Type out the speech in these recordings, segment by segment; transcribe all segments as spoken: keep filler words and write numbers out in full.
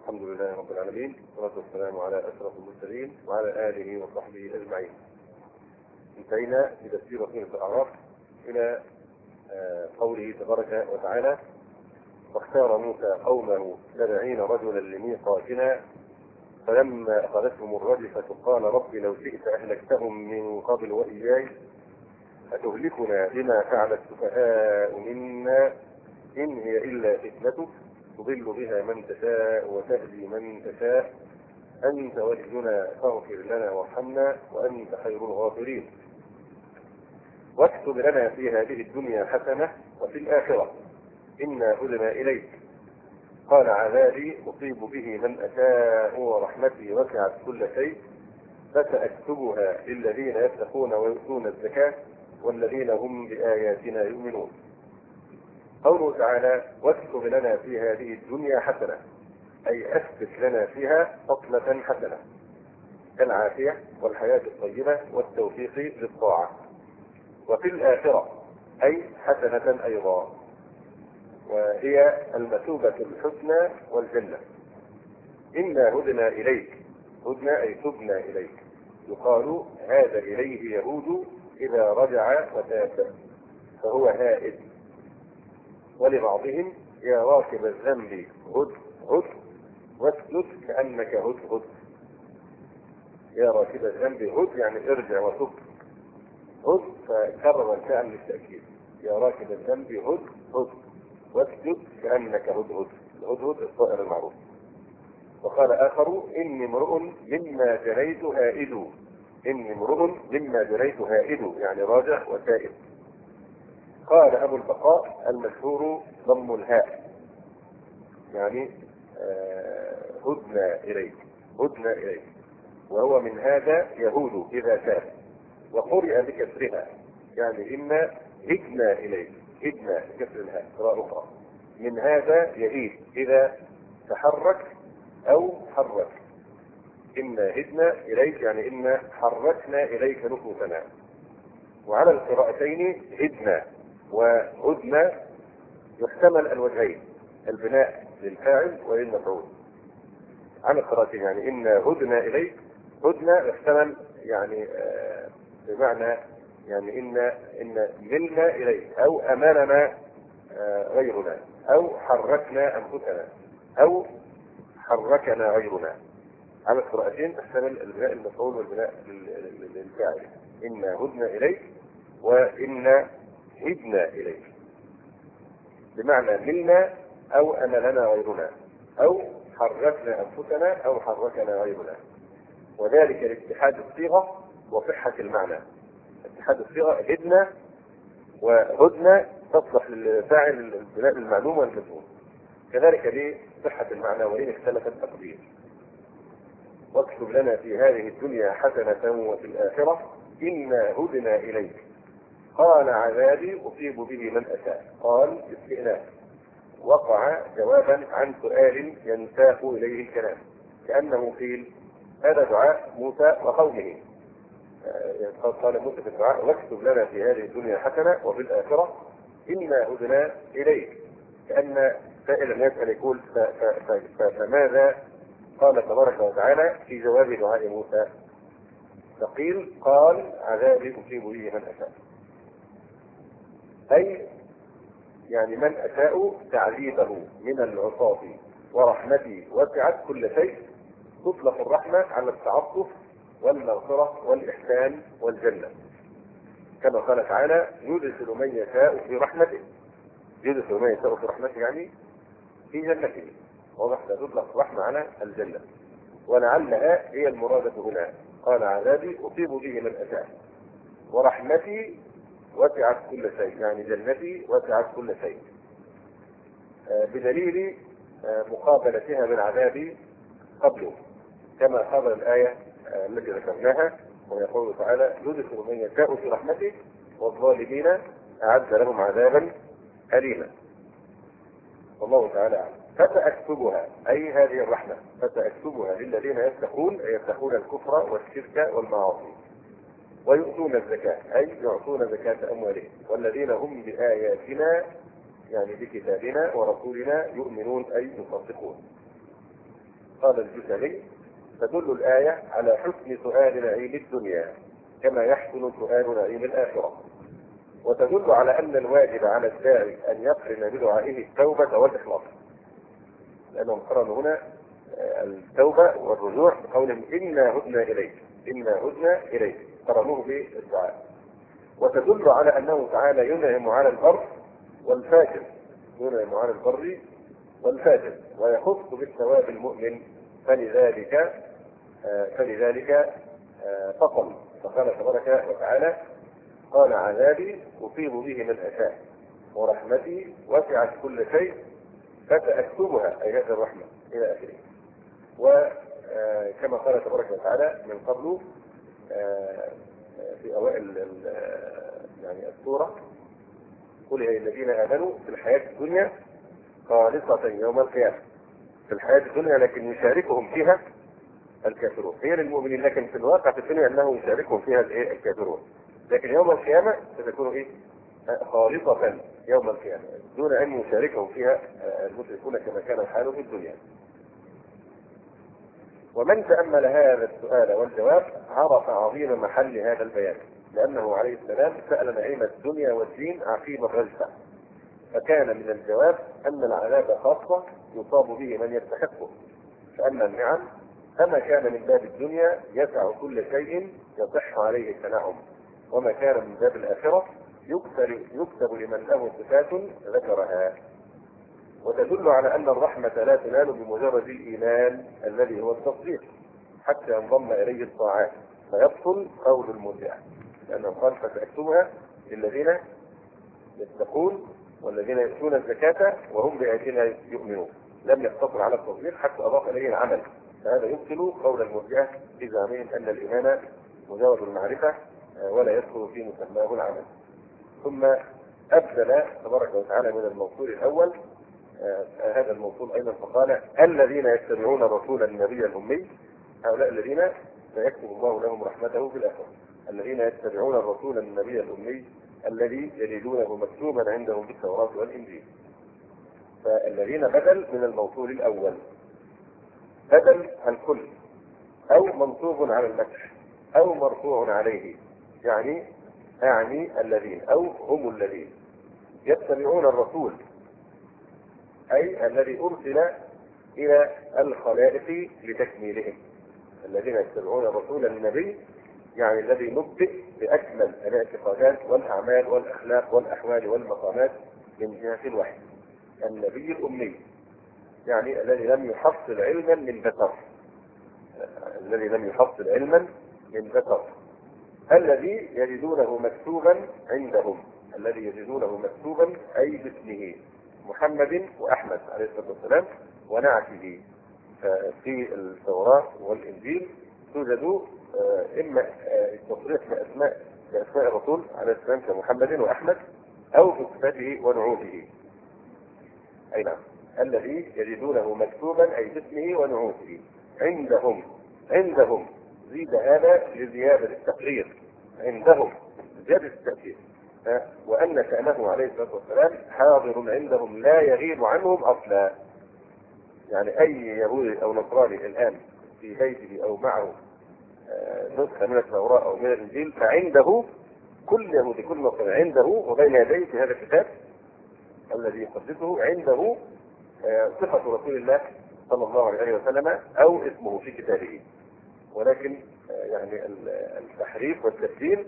الحمد لله رب العالمين، والصلاة والسلام على أشرف المرسلين وعلى آله وصحبه أجمعين. انتهينا بتفسير سورة الأعراف إلى قوله تبارك وتعالى: واختار موسى قومه سبعين رجلا لميقاتنا فلما أخذتهم الرجفة قال رب لو شئت أهلكتهم من قبل وإياي أتهلكنا بما فعل السفهاء منا إن هي إلا فتنتك تضل بها من تشاء وتهدي من تشاء أنت ولينا فاغفر لنا وارحمنا وأنت خير الغافرين واكتب لنا في هذه الدنيا حسنة وفي الآخرة إنا هدنا إليك قال عذابي أصيب به من أشاء ورحمتي وسعت كل شيء فسأكتبها للذين يتقون ويؤتون الزكاة والذين هم بآياتنا يؤمنون. قوله تعالى: واكتب لنا في هذه الدنيا حسنة، أي أثبت لنا فيها فضلة حسنة كالعافية والحياة الطيبة والتوفيق للطاعة. وفي الآخرة أي حسنة أيضا، وهي المثوبة الحسنى والجنة. إنا هدنا إليك، هدنا أي تبنا إليك. يقال هذا إليه يهود إذا رجع وتاب فهو هائد. ولبعضهم يا راكب الذنب هد هد واسجد كأنك هد هد. يا راكب الذنب هد يعني ارجع وتب، هد فكرر الفعل للتأكيد. يا راكب الذنب هد هد واسجد كأنك هد هد. الهدهد الطائر المعروف. وقال آخر: إني امرؤ مما جريت هائد، إني امرؤ مما جريت هائد يعني راجع وتائب. قال أبو البقاء: المشهور ضم الهاء يعني آه هدنا إليك، هدنا إليك، وهو من هذا يهود إذا تاب. وقرئ بكسرها يعني إنا هدنا إليك، هدنا بكسر الهاء قراءة أخرى. من هذا يهيد إذا تحرك أو حرك. إنا هدنا إليك يعني إنا حركنا إليك نفوسنا. وعلى القراءتين هدنا وهدنا يحتمل الوجهين، البناء للفاعل وللمفعول. على القراءتين يعني إنا هدنا إليك، هدنا يحتمل يعني آه بمعنى يعني إن إن ملنا إليك أو أماننا آه غيرنا أو حركنا أنفسنا أو حركنا غيرنا. على القراءتين تحتمل البناء المفعول والبناء للفاعل. إنا هدنا إليك وإنا هدنا إليك بمعنى ملنا أو أملنا غيرنا أو حركنا أنفسنا أو حركنا غيرنا. وذلك لاتحاد الصيغة وصحة المعنى. اتحاد الصيغة هدنا وهدنا تصلح للفاعل البناء المعلوم والمفعول، كذلك لصحة المعنى وإن اختلف التقدير. واكتب لنا في هذه الدنيا حسنة وفي الآخرة إنا هدنا إليك قال عذابي أصيب به من أشاء. قال استئناف وقع جوابا عن سؤال ينساق إليه الكلام، كأنه قيل هذا دعاء موسى وقومه. قال موسى في الدعاء: واكتب لنا في هذه الدنيا حسنة وفي الآخرة إنا هدنا إليك، كأن سائلا يسأل يقول فماذا قال تبارك وتعالى في جواب دعاء موسى؟ فقيل قال عذابي أصيب به من أشاء، أي يعني من أشاء تعذيبه من العصاة، ورحمتي وسعت كل شيء. تطلق الرحمة على التعطف والمغفرة والإحسان والجنة، كما قال تعالى: يدخل من يشاء في رحمته. يدخل من يشاء في رحمته يعني في جنته. واضح؟ تطلق رحمة على الجنة، ولعلها هي المرادة هنا. قال عذابي أصيب به من أشاء ورحمتي وسعت كل شيء يعني جنتي وسعت كل شيء، بدليل مقابلتها بالعذاب قبله، كما قابل الآية التي ذكرناها ويقول تعالى: يدخل من يشاء في رحمته والظالمين أعد لهم عذابا أليما. والله تعالى أعلم. فسأكتبها أي هذه الرحمة، فسأكتبها للذين يتقون يتقون الكفر والشرك والمعاصي ويؤتون الزكاة أي يعطون زكاة أموالهم، والذين هم بآياتنا يعني بكتابنا ورسولنا يؤمنون أي يصدقون. قال الجزري: تدل الآية على حسن سؤال نعيم الدنيا كما يحسن سؤال نعيم الآخرة، وتدل على أن الواجب على الداعي أن يقرن بدعائه التوبة والإخلاص، لأنهم قرنوا هنا التوبة والرجوع بقولهم إنا هدنا إليك، إنا هدنا إليك، قرنوه بالدعاء. وتدل على أنه تعالى ينعم على البر والفاجر، ينعم على البر والفاجر ويخص بالثواب المؤمن، فلذلك فلذلك فصل فقال تبارك وتعالى: قال عذابي أصيب به من أشاء ورحمتي وسعت كل شيء فسأكتبها، أي هذه الرحمة إلى آخره. وكما قال تبارك وتعالى من قبل في أوائل يعني السورة: قل يا الذين آمنوا في الحياة الدنيا خالصة يوم القيامة، في الحياة الدنيا لكن يشاركهم فيها الكافرون، هي للمؤمنين لكن في الواقع في الدنيا أنه يشاركهم فيها الكافرون، لكن يوم القيامة ستكون إيه؟ خالصة يوم القيامة دون أن يشاركهم فيها المشركون كما كان الحال في الدنيا. ومن تأمل هذا السؤال والجواب عرف عظيم محل هذا البيان، لأنه عليه السلام سأل نعيم الدنيا والدين عقيم الرجفة، فكان من الجواب أن العذاب خاصة يصاب به من يستحقه، فأما النعم فما كان من باب الدنيا يسع كل شيء يصح عليه التنعم، وما كان من باب الآخرة يكتب, يكتب لمن له صفات ذكرها. وتدل على أن الرحمة لا تنال بمجرد الإيمان الذي هو التصديق حتى ينضم إليه الطاعات فيبطل قول المرجئة، لأنه قال: فسأكتبها للذين يتقون والذين يؤتون الزكاة وهم بآياتنا يؤمنون، لم يقتصر على التصديق حتى أضاف إليه العمل، فهذا يبطل قول المرجئة بزعمهم أن الإيمان مجرد المعرفة ولا يدخل في مسماه العمل. ثم أبدل تبارك وتعالى من الموصول الأول آه هذا الموصول أيضا فقال: الذين يتبعون الرسول النبي الأمي، هؤلاء الذين سيكتب الله لهم رحمته في الآخرة، الذين يتبعون الرسول النبي الأمي الذي يجدونه مكتوبا عندهم في التوراة والإنجيل. فالذين بدل من الموصول الأول، بدل الكل أو منصوب على المدح أو مرفوع عليه، يعني أعني الذين أو هم الذين يتبعون الرسول، أي الذي أرسل إلى الخلائق لتكميلهم، الذين يتبعون الرسول النبي يعني الذي نبئ بأكمل الاعتقادات والأعمال والأخلاق والأحوال والمقامات من جهة الوحي، النبي الأمي يعني الذي لم يحصل علما من بشر، الذي لم يحصل علما من بشر، الذي يجدونه مكتوبا عندهم، الذي يجدونه مكتوبا أي باسمه محمد وأحمد عليه الصلاة والسلام ونعته. في التوراة والإنجيل توجد إما التصريح بأسماء بأسماء الرسول عليه السلام كمحمد وأحمد أو بصفاته ونعوته، أي نعم، الذي يجدونه مكتوبا أي باسمه ونعوته عندهم، عندهم زيد هذا لزيادة التقرير، عندهم زيادة التأكيد، وأن شأنه عليه الصلاة والسلام حاضر عندهم لا يغيب عنهم أصلا، يعني أي يهودي أو نصراني الآن في بيته أو معه نسخة من التوراة أو من الإنجيل فعنده كل يهودي كل نصراني عنده وبين يديه في هذا الكتاب الذي يقدسه عنده صفة رسول الله صلى الله عليه وسلم أو اسمه في كتابه، ولكن يعني التحريف والتبديل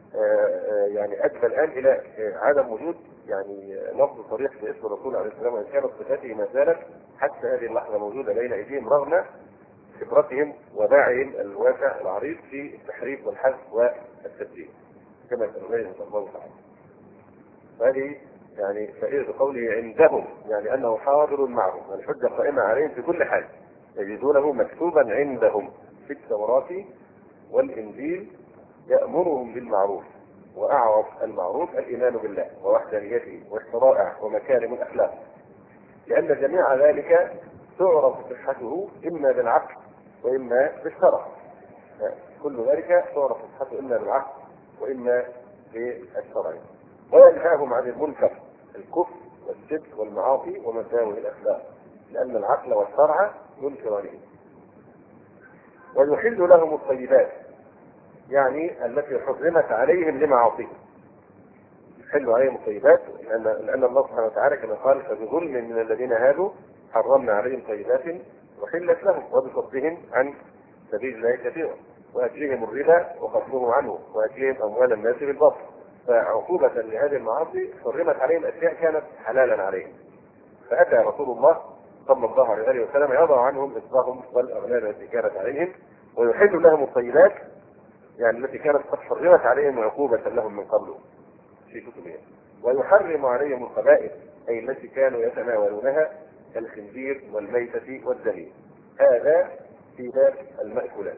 يعني أدى الآن إلى عدم وجود يعني لفظ صريح باسم الرسول عليه السلام، وإن كانت صفاته ما زالت حتى هذه اللحظة موجودة بين أيديهم رغم خبرتهم وداعهم الواسع العريض في التحريف والحذف والتبديل كما سنبين الله تعالى. فهذه يعني فائدة قوله عندهم، يعني أنه حاضر معهم، الحجة قائمة عليهم في كل حال، يجدونه مكتوبا عندهم في التوراة والإنجيل، يأمرهم بالمعروف، وأعرف المعروف الإيمان بالله ووحدانيته والشرائع ومكارم الأخلاق، لأن جميع ذلك تعرف صحته إما بالعقل وإما بالشرع، كل ذلك تعرف صحته إما بالعقل وإما بالشرع. وينهاهم عن المنكر الكفر والشرك والمعاصي ومساوئ الأخلاق، لأن العقل والشرع ينكرانه، ويحل لهم الطيبات يعني التي حرمت عليهم لمعاصيهم. يحل عليهم الطيبات لأن, لأن الله سبحانه وتعالى كما قال فبظلم من الذين هادوا حرمنا عليهم طيبات وحلت لهم وبصدهم عن سبيل الله كثيرا وأكلهم الربا وقصده عنه وأكلهم أموال الناس بالباطل. فعقوبة لهذه المعاصي حرمت عليهم أشياء كانت حلالا عليهم. فأتى رسول الله صلى الله عليه وسلم يضع عنهم إصرهم والأغلال التي كانت عليهم ويحل لهم الطيبات يعني التي كانت قد حرمت عليهم عقوبة لهم من قبل في كتبهم، ويحرم عليهم الخبائث أي التي كانوا يتناولونها كالخنزير والميتة والدم. هذا في باب المأكولات.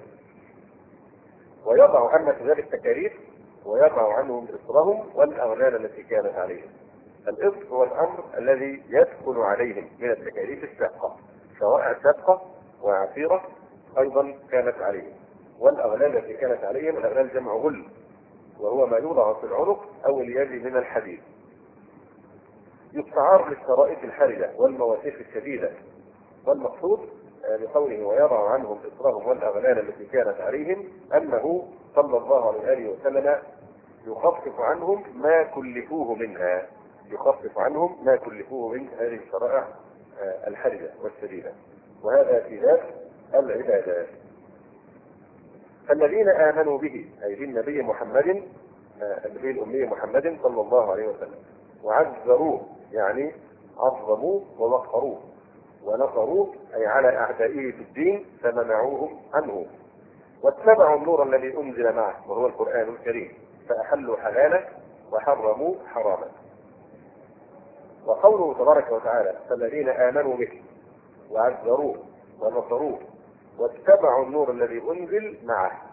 ويضع عما في باب التكاليف ويضع عنهم إصرهم والأغلال التي كانت عليهم. الإصر هو الأمر الذي يدخل عليهم من التكاليف السابقة سواء سابقة وعسيرة أيضا كانت عليهم، والأغلال التي كانت عليهم الأغلال جمع غل وهو ما يوضع في العنق أو اليد من الحديد. يستعار للشرائط الحرجة والمواثيق الشديدة، والمقصود بقوله ويضع عنهم إصرهم والأغلال التي كانت عليهم أنه صلى الله عليه وسلم يخفف عنهم ما كلفوه منها، يخفف عنهم ما كلفوه من هذه الشرائع الحرجة والشديدة. وهذا في ذات العبادات. فالذين آمنوا به أي بالنبي محمد النبي الأمي محمد صلى الله عليه وسلم وعزروه يعني عظموه ووقروه ونصروه أي على أعدائه في الدين فمنعوهم عنه، واتبعوا النور الذي أنزل معه وهو القرآن الكريم فأحلوا حلالا وحرموا حراما. وقوله تبارك وتعالى فالذين آمنوا به وعزروه ونصروه واتبعوا النور الذي أنزل معه.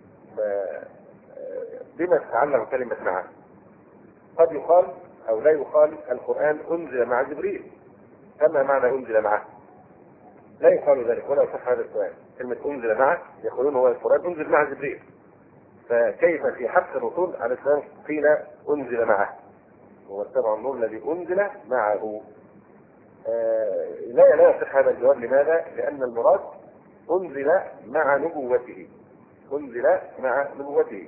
بما تتعلق كلمة معه؟ قد يقال أو لا يقال القرآن أنزل مع جبريل. أما معنى أنزل معه لا يقال ذلك ولا يصح هذا السؤال. كلمة أنزل معه يقولون هو القرآن أنزل مع جبريل، فكيف في حق الرسول عليه السلام قيل أنزل معه واتبعوا النور الذي أنزل معه؟ آه لا لا يصح هذا الجواب. لماذا؟ لأن المراد أنزل مع نبوته، أنزل مع نبوته،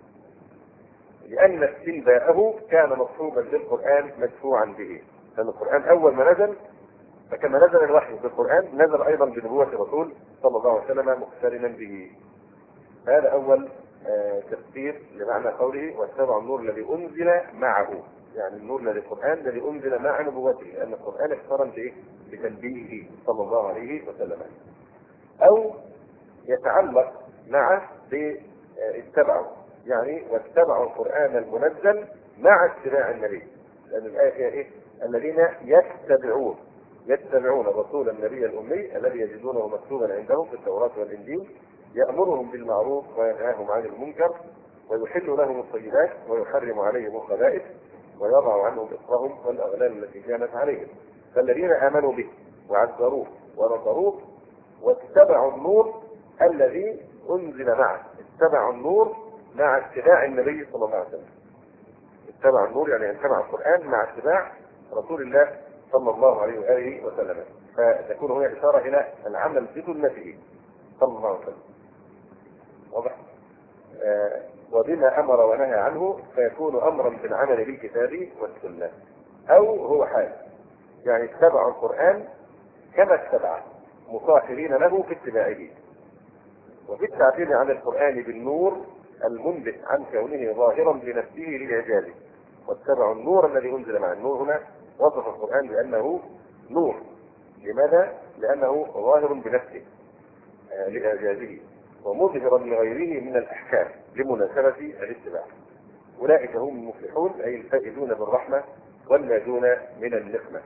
لأن استنباءه كان مصحوبا للقرآن مدفوعا به. لأن القرآن أول ما نزل فكما نزل الوحي بالقرآن نزل أيضا بنبوة الرسول صلى الله عليه وسلم مقترنا به. هذا أول آه تفسير لمعنى قوله واتبعوا النور الذي أنزل معه، يعني النور الذي القرآن الذي أنزل مع نبوته، لأن القرآن اقترن به بتنبيهه صلى الله عليه وسلم. أو يتعلق معه باتبعوا يعني واتبعوا القرآن المنزل مع اتباع النبي، لأن الآية فيها إيه؟ الذين يتبعون يتبعون الرسول النبي الأمي الذي يجدونه مكتوبا عندهم في التوراة والإنجيل يأمرهم بالمعروف وينهاهم عن المنكر ويحل لهم الطيبات ويحرم عليهم الخبائث ويضع عنهم إصرهم والأغلال التي كانت عليهم. فالذين آمنوا به وعزروه ونصروه واتبعوا النور الذي أنزل معه. اتبعوا النور مع اتباع النبي صلى الله عليه وسلم. اتبع النور يعني اتبع القرآن مع اتباع رسول الله صلى الله عليه وآله وسلم، فتكون هنا إشارة إلى العمل بسنته صلى الله عليه وسلم. واضح؟ آه وبما أمر ونهى عنه فيكون أمرا بالعمل بالكتاب والسنة. أو هو حال يعني اتبعوا القرآن كما اتبعه مصاحبين له في اتباعه. وفي التعبير عن القرآن بالنور المنبت عن كونه ظاهرا بنفسه لإعجازه. واتبعوا النور الذي أنزل مع النور. هنا وصف القرآن بأنه نور. لماذا؟ لأنه ظاهر بنفسه آه لإعجازه ومظهرا لغيره من الأحكام لمناسبة الاتباع. أولئك هم المفلحون أي الفائزون بالرحمة والناجون من النقمة.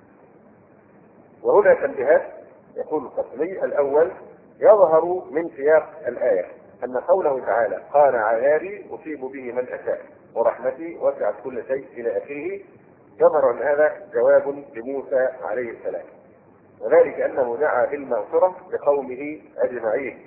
وهنا تنبيهات. يقول القسمي الأول يظهر من سياق الآية أن قوله تعالى قال عذابي أصيب به من أشاء ورحمتي وسعت كل شيء إلى آخره، يظهر أن هذا جواب لموسى عليه السلام، وذلك أنه دعا بالمغفرة لقومه أجمعين.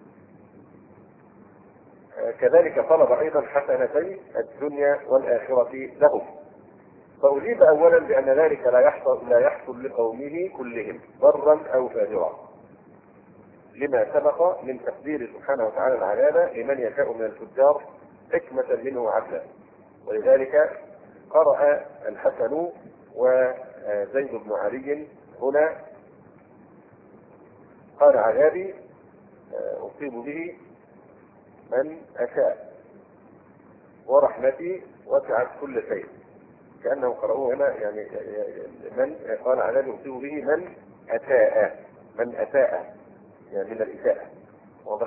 كذلك طلب أيضا حسنتي الدنيا والآخرة لهم. فأجيب أولا بأن ذلك لا يحصل لا يحصل لقومه كلهم برا أو فاجرا، لما سبق من تقدير سبحانه وتعالى العذاب لمن يشاء من الفجار حكمة منه وعدلا. ولذلك قرأ الحسن وزيد بن علي هنا قال عذابي أصيب به من أشاء ورحمتي وسعت كل شيء، كأنه قرأوه هنا يعني من قال عذابي أصيب به من أساء، من أساء يعني من الإساءة، واضح.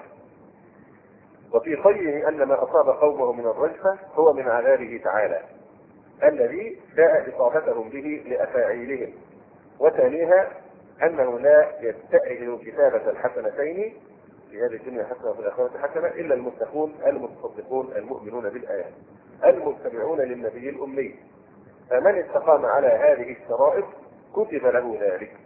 وفي خيره أن ما أصاب قومه من الرجفة هو من عذابه تعالى الذي شاء إصابتهم به لأفاعيلهم. وثانيها أنه لا يستأهل كتابة الحسنتين في هذه الدنيا حسنة وفي الآخرة حسنة إلا المتقون المتصدقون المؤمنون بالآيات المتبعون للنبي الأمي. فمن استقام على هذه الشرائط كتب له ذلك.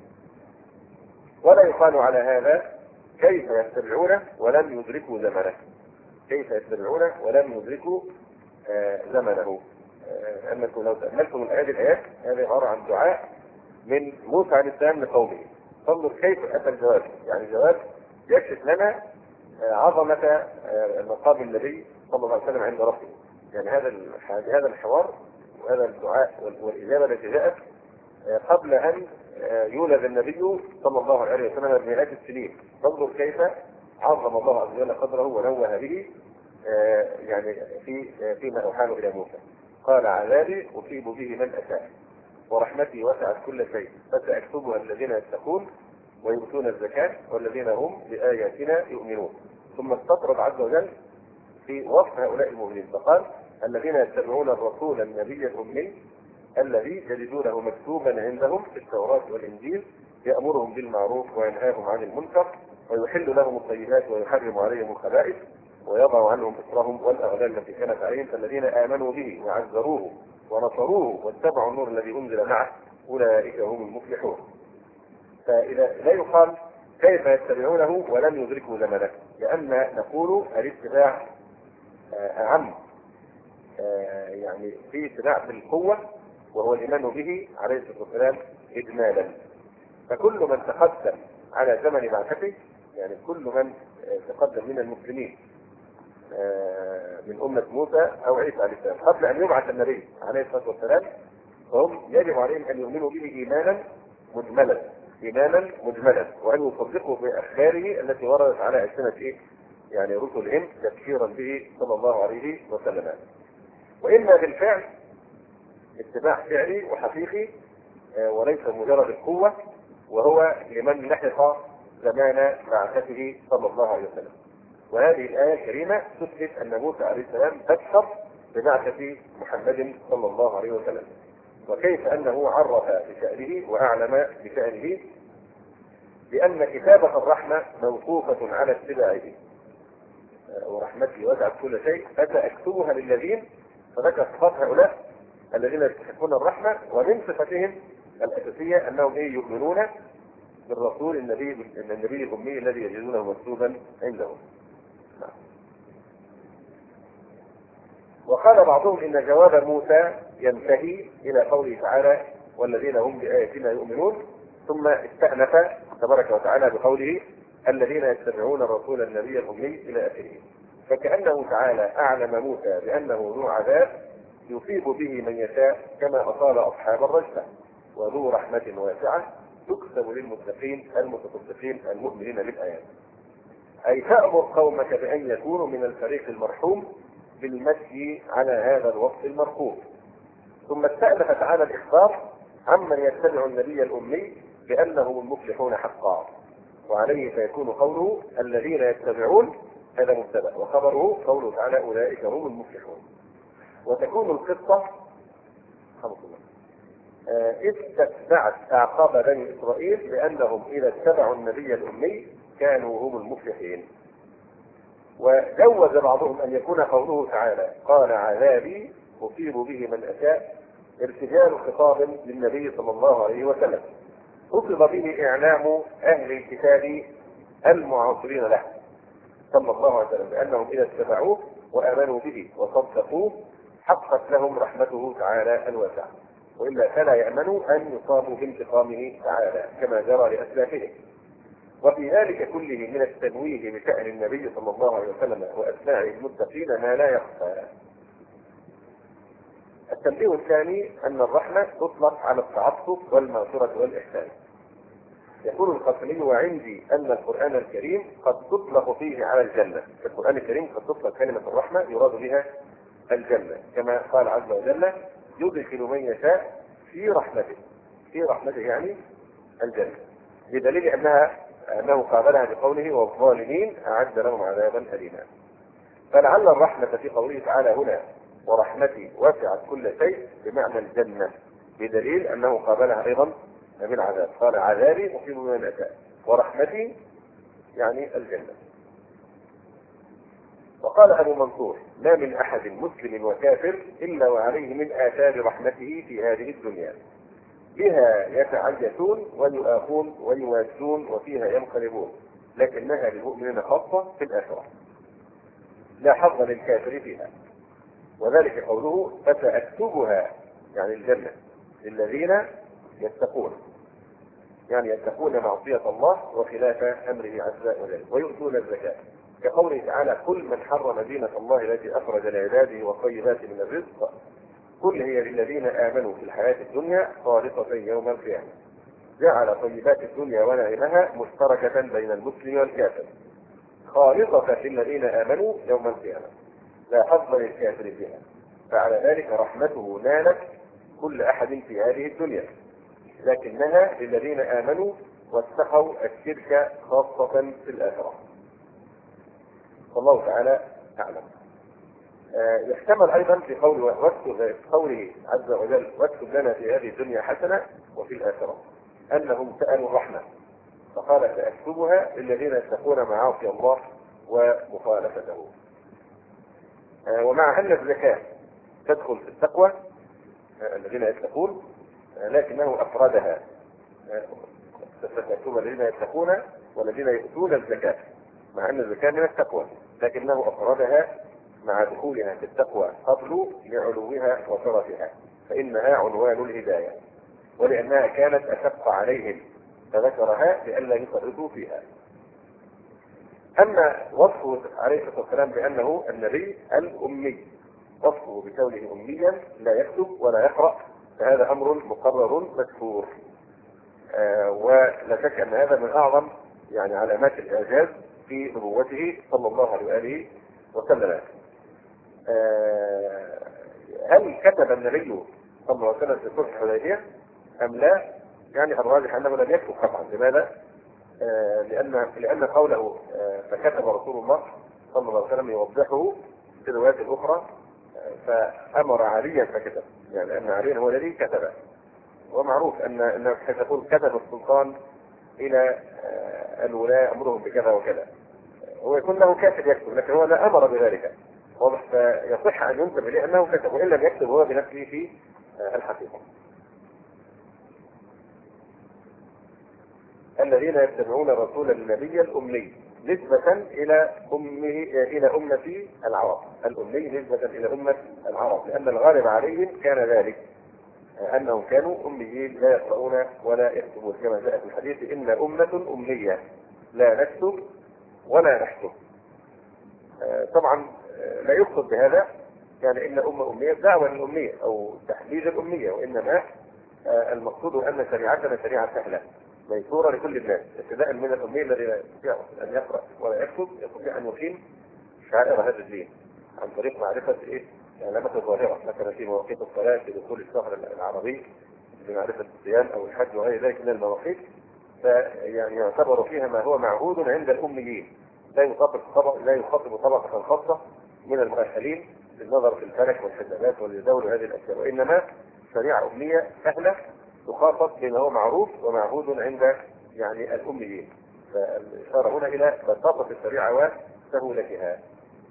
ولا يقال على هذا كيف يتبعونه ولم يدركوا زمنه، كيف يتبعونه ولم يدركوا آه زمنه. آه أنكم لو تأملتم الآيات الآيات هذه عبارة عن دعاء من موسى عليه السلام لقومه. فانظر كيف أتى الجواب، يعني جواب يكشف لنا آه عظمة آه مقام النبي صلى الله عليه وسلم عند ربه. يعني هذا هذا الحوار وهذا الدعاء والإجابة التي جاءت آه قبل أن يولد النبي صلى الله عليه وسلم بمئات السنين. تنظر كيف عظم الله عز وجل قدره ونوه به يعني في فيما أوحاه إلى موسى. قال عذابي أصيب به من أشاء ورحمتي وسعت كل شيء فسأكتبها الذين يتقون ويؤتون الزكاة والذين هم بآياتنا يؤمنون. ثم استطرد عز وجل في وصف هؤلاء المؤمنين فقال الذين يتبعون الرسول النبي الأمي الذي يجدونه مكتوبا عندهم في التوراة والإنجيل يأمرهم بالمعروف وينهاهم عن المنكر ويحل لهم الطيبات ويحرم عليهم الخبائث ويضع عنهم إصرهم والأغلال التي كانت عليهم. فالذين آمنوا به وعزروه ونصروه واتبعوا النور الذي أنزل معه أولئك هم المفلحون. فإذا لا يقال كيف يتبعونه ولم يدركوا زمنه، لأن نقول الاتباع أعم، يعني في اتباع بالقوة وهو الإيمان به عليه الصلاة والسلام إجمالا. فكل من تقدم على زمن بعثته، يعني كل من تقدم من المسلمين من أمة موسى أو عيسى عليه السلام قبل أن يبعث النبي عليه الصلاة والسلام فهم يجب عليهم أن يؤمنوا به إيمانا مجملا، إيمانا مجملا، وأن يصدقوا بأخباره التي وردت على ألسنة إيه؟ يعني رسلهم تبشيرا به صلى الله عليه وسلم. وإما بالفعل اتباع فعلي وحقيقي وليس مجرد القوة، وهو لمن لحق زمان بعثته صلى الله عليه وسلم. وهذه الآية الكريمة تثبت أن موسى عليه السلام بشر ببعثة محمد صلى الله عليه وسلم، وكيف أنه عرف بشأنه وأعلم بشأنه بأن كتابة الرحمة موقوفة على اتباعه. ورحمتي وسعت كل شيء فسأكتبها للذين، فذكر صفات هؤلاء الذين يستحقون الرحمة، ومن صفتهم الأساسية أنهم إيه؟ يؤمنون بالرسول النبي النبي الأمي الذي يجدونه مكتوبا عندهم. وقال بعضهم إن جواب موسى ينتهي إلى قوله تعالى والذين هم بآياتنا يؤمنون، ثم استأنف تبارك وتعالى بقوله الذين يتبعون الرسول النبي الأمي إلى آخره. فكأنه تعالى أعلم موسى بأنه ذو عذاب يصيب به من يشاء كما أصاب أصحاب الرجفة، وذو رحمة واسعة تكتب للمتقين المتصدقين المؤمنين بالآيات. أي تأمر قومك بأن يكونوا من الفريق المرحوم بالمشي على هذا الوصف المرقوم. ثم استأنف تعالى الإخبار عمن يتبع النبي الأمي بأنهم المفلحون حقا، وعليه فيكون قوله الذين يتبعون هذا مبتدأ، وخبره قوله تعالى أولئك هم المفلحون. وتكون القصة إذ تتبعت أعقاب بني إسرائيل بأنهم إذا اتبعوا النبي الأمي كانوا هم المفلحين. وجوز بعضهم أن يكون قوله تعالى قال عذابي أصيب به من أشاء ارتجال خطاب للنبي صلى الله عليه وسلم، قصد به إعلام أهل الكتاب المعاصرين له صلى الله عليه وسلم بأنهم إذا اتبعوه وآمنوا به وصدقوه حقت لهم رحمته تعالى الواسعة، وإلا فلا يأمنوا أن يصابوا بانتقامه تعالى كما جرى لأسلافهم. وفي ذلك كله من التنويه بشأن النبي صلى الله عليه وسلم وأتباعه المتقين ما لا يخفى. التنبيه الثاني أن الرحمة تطلق على التعطف والمغفرة والإحسان. يقول القاسمي: وعندي أن القرآن الكريم قد تطلق فيه على الجنة. في القرآن الكريم قد تطلق كلمة الرحمة يراد بها الجنة، كما قال عز وجل: يدخل من يشاء في رحمته. في رحمته يعني الجنة، بدليل أنها أنه قابلها بقوله: والظالمين أعد لهم عذابا أليما. فلعل الرحمة في قوله تعالى هنا: ورحمتي وسعت كل شيء، بمعنى الجنة، بدليل أنه قابلها أيضا بالعذاب، قال: عذابي أصيب من أشاء، ورحمتي يعني الجنة. وقال أبو منصور: ما من أحد مسلم وكافر إلا وعليه من آثار رحمته في هذه الدنيا، بها يتعيشون ويؤاخون ويواسون وفيها ينقلبون، لكنها للمؤمنين خاصة في الآخرة، لا حظ للكافر فيها. وذلك قوله: فسأكتبها يعني الجنة للذين يتقون، يعني يتقون معصية الله وخلاف أمره عز وجل ويؤتون الزكاة، كقوله تعالى: قل من حرم زينة الله التي أخرج لعباده والطيبات من الرزق، قل هي للذين آمنوا في الحياة الدنيا خالصة يوم القيامة. جعل طيبات الدنيا ونعمها مشتركة بين المسلم والكافر، خالصة في الذين آمنوا يوم القيامة، لا حظ للكافر فيها. فعلى ذلك رحمته نالت كل أحد في هذه الدنيا، لكنها للذين آمنوا واتقوا الشرك خاصة في الآخرة. والله تعالى أعلم. آه يحتمل أيضا في قول واكتب قوله عز وجل: واكتب لنا في هذه الدنيا حسنة وفي الآخرة، أنهم سألوا الرحمة فقال: سأكتبها للذين يتقون معاصي الله ومخالفته. آه ومع أن الزكاة تدخل في التقوى، آه الذين يتقون، آه لكنه أفردها، ستكتب الذين يتقون والذين يؤتون الزكاة، مع أن الزكاة من التقوى، لكنه أفردها مع دخولها في التقوى قبل لعلوها وشرفها، فإنها عنوان الهداية، ولأنها كانت أشق عليهم فذكرها لئلا يفرطوا فيها. أما وصفه عليه الصلاة والسلام بأنه النبي الأمي، وصفه بكونه أميا لا يكتب ولا يقرأ، فهذا أمر مقرر مشهور، آه ولا شك أن هذا من أعظم يعني علامات الإعجاز في نبوته صلى الله عليه وآله وسلم. آه هل كتب النبي صلى الله عليه وسلم في صلح الحديبية أم لا؟ يعني الراجح أنه لم يكتب قطعا. لماذا؟ آه لأن لأن قوله آه فكتب رسول الله صلى الله عليه وسلم يوضحه في الروايات الأخرى، آه فأمر عليا فكتب، يعني أن عليا هو الذي كتب. ومعروف أن أن تقول كتب السلطان إلى آه الولاة أمرهم بكذا وكذا، هو يكون له كاتب يكتب، لكن هو لا أمر بذلك، واضح؟ فيصح أن ينسب إليه أنه كتب، وإن لم يكتب هو بنفسه في آه الحقيقة. الذين يتبعون الرسول النبي الأمي نسبة إلى أمه إلى أمة العرب، الأمي نسبة إلى أمة العرب، لأن الغالب عليهم كان ذلك، أنهم كانوا أميين لا يقرؤون ولا يكتبون، كما جاء في الحديث: إن أمة أمية لا نكتب ولا نحسب. طبعا لا يقصد بهذا يعني إن أمة أمية دعوة للأمية أو تحديد الأمية، وإنما المقصود أن شريعتنا شريعة سهلة ميسورة لكل الناس، ابتداء من الأمي الذي لا يستطيع أن يقرأ ولا يكتب يستطيع أن يقيم شعائر هذا الدين عن طريق معرفة إيه؟ علامات الظاهرة، مثلا في مواقيت الصلاة، في دخول الشهر العربي، بمعرفة الصيام أو الحج وغير ذلك من المواقيت، فيعني يعتبر فيها ما هو معهود عند الأميين، لا يخاطب طبق لا يخاطب طبقة خاصة من المؤهلين للنظر في الفلك والحسابات والجدول وهذه الأشياء، وإنما شريعة أمية سهلة تخاطب بما هو معروف ومعهود عند يعني الأميين. فالإشارة هنا إلى بساطة الشريعة وسهولتها.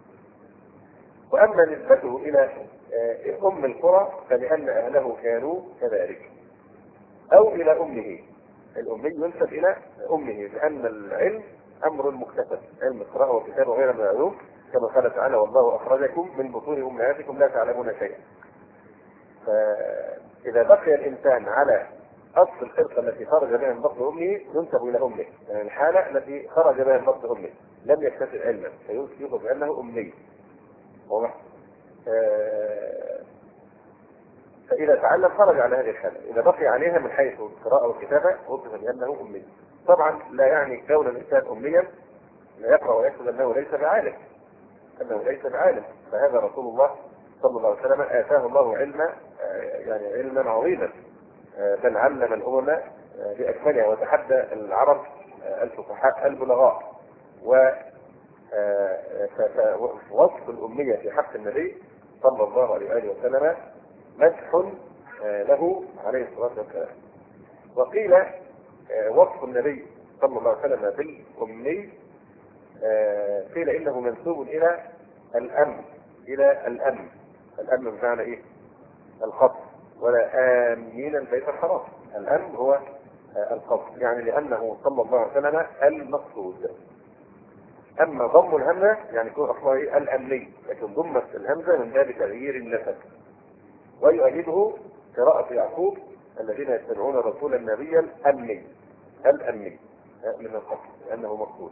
وأما نسبته إلى أم القرى فلأن أهله كانوا كذلك، أو إلى أمه. الأمي ينسب إلى أمه لأن العلم أمر مكتسب، علم القراءة والكتابة وغيرها من العلوم، كما قال تعالى: والله أخرجكم من بطون أمهاتكم لا تعلمون شيئا. فإذا بقي الإنسان على اصل الخلقه التي خرج بها من بطن امه ينسب الى امه، يعني الحاله التي خرج بها من بطن امه لم يكتسب علما فيوصف بانه امي. واضح؟ آه فاذا تعلم خرج على هذه الحاله، اذا بقي عليها من حيث القراءه والكتابه وصف بانه امي. طبعا لا يعني كون الانسان اميا لا يقرا ويكتب انه ليس بعالم، انه ليس بعالم، فهذا رسول الله صلى الله عليه وسلم اتاه الله علما، يعني علما عظيما، بل علم الامم باكملها وتحدى العرب الفصحاء البلغاء. ووصف الاميه في حق النبي صلى الله عليه واله وسلم مدح له عليه الصلاه والسلام. وقيل وصف النبي صلى الله عليه وسلم بالامي قيل انه منسوب الى الامن، الى الامن. الامن بمعنى ايه؟ القصد، ولا امين البيت الحرام. الامن هو القصد، يعني لانه صلى الله عليه وسلم المقصود. اما ضم الهمزه يعني يكون اصلها ايه؟ الامني، لكن ضمت الهمزه من باب تغيير النسب. ويؤيده قراءه يعقوب الذين يتبعون الرسول النبي الامني، الامني من القصد لانه مقصود.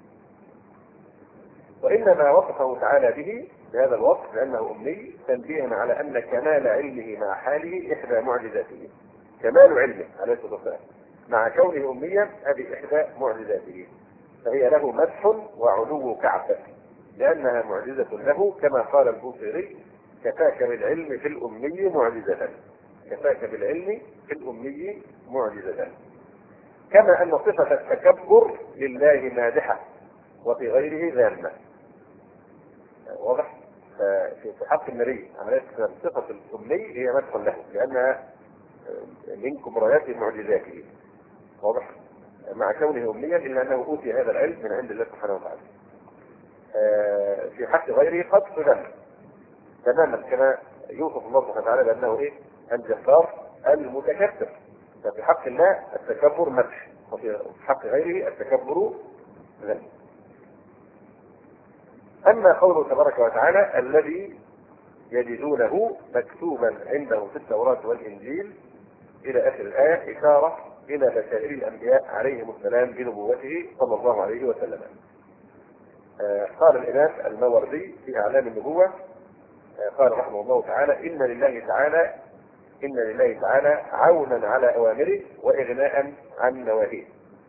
وانما وصفه تعالى به بهذا الوصف لانه امي تنبيها على ان كمال علمه مع حاله احدى معجزاته. كمال علمه عليه الصلاه والسلام مع كونه اميا هذه احدى معجزاته، فهي له مدح وعلو كعبه لانها معجزه له، كما قال البوصيري: كفاك بالعلم في الامي معجزه. كفاك بالعلم في الامي معجزه. كما ان صفه التكبر لله مادحه وفي غيره ذامه. واضح؟ في حق النبي عليه الصلاه والسلام صفه الامي هي مدح له لانها من كبريات معجزاته. واضح؟ مع كونه اميا الا انه اوتي هذا العلم من عند الله سبحانه وتعالى. في حق غيره قد صدم تماما كما يوصف الله سبحانه وتعالى بانه ايه؟ الجبار المتكبر. ففي حق الله التكبر مدح، وفي حق غيره التكبر ذم. اما قوله تبارك وتعالى: الذي يجدونه مكتوبا عندهم في التوراة والانجيل الى اخر الايه، اشاره الى بشائر الانبياء عليهم السلام بنبوته صلى الله عليه وسلم. آه قال الامام الماوردي في اعلام النبوه، آه قال رحمه الله تعالى: ان لله تعالى ان لله تعالى عونا على اوامره واغناء عن نواهيه.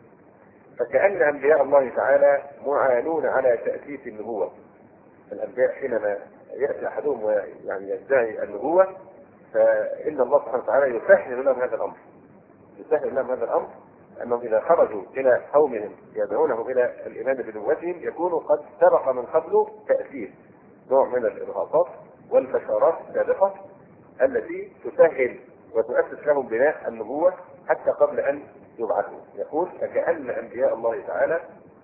فكأن انبياء الله تعالى معانون على تأسيس النبوه. الانبياء حينما ياتي احدهم ويعني يدعي النبوه فان الله سبحانه وتعالى يسهل لهم هذا الامر. يسهل لهم هذا الامر انهم اذا خرجوا الى قومهم يدعونهم الى الايمان بنبوتهم يكونوا قد سبق من قبل تاسيس نوع من الارهاصات والبشارات السابقه التي تسهل وتؤسس لهم بناء النبوه حتى قبل ان يبعثوا. يقول: فكأن انبياء الله تعالى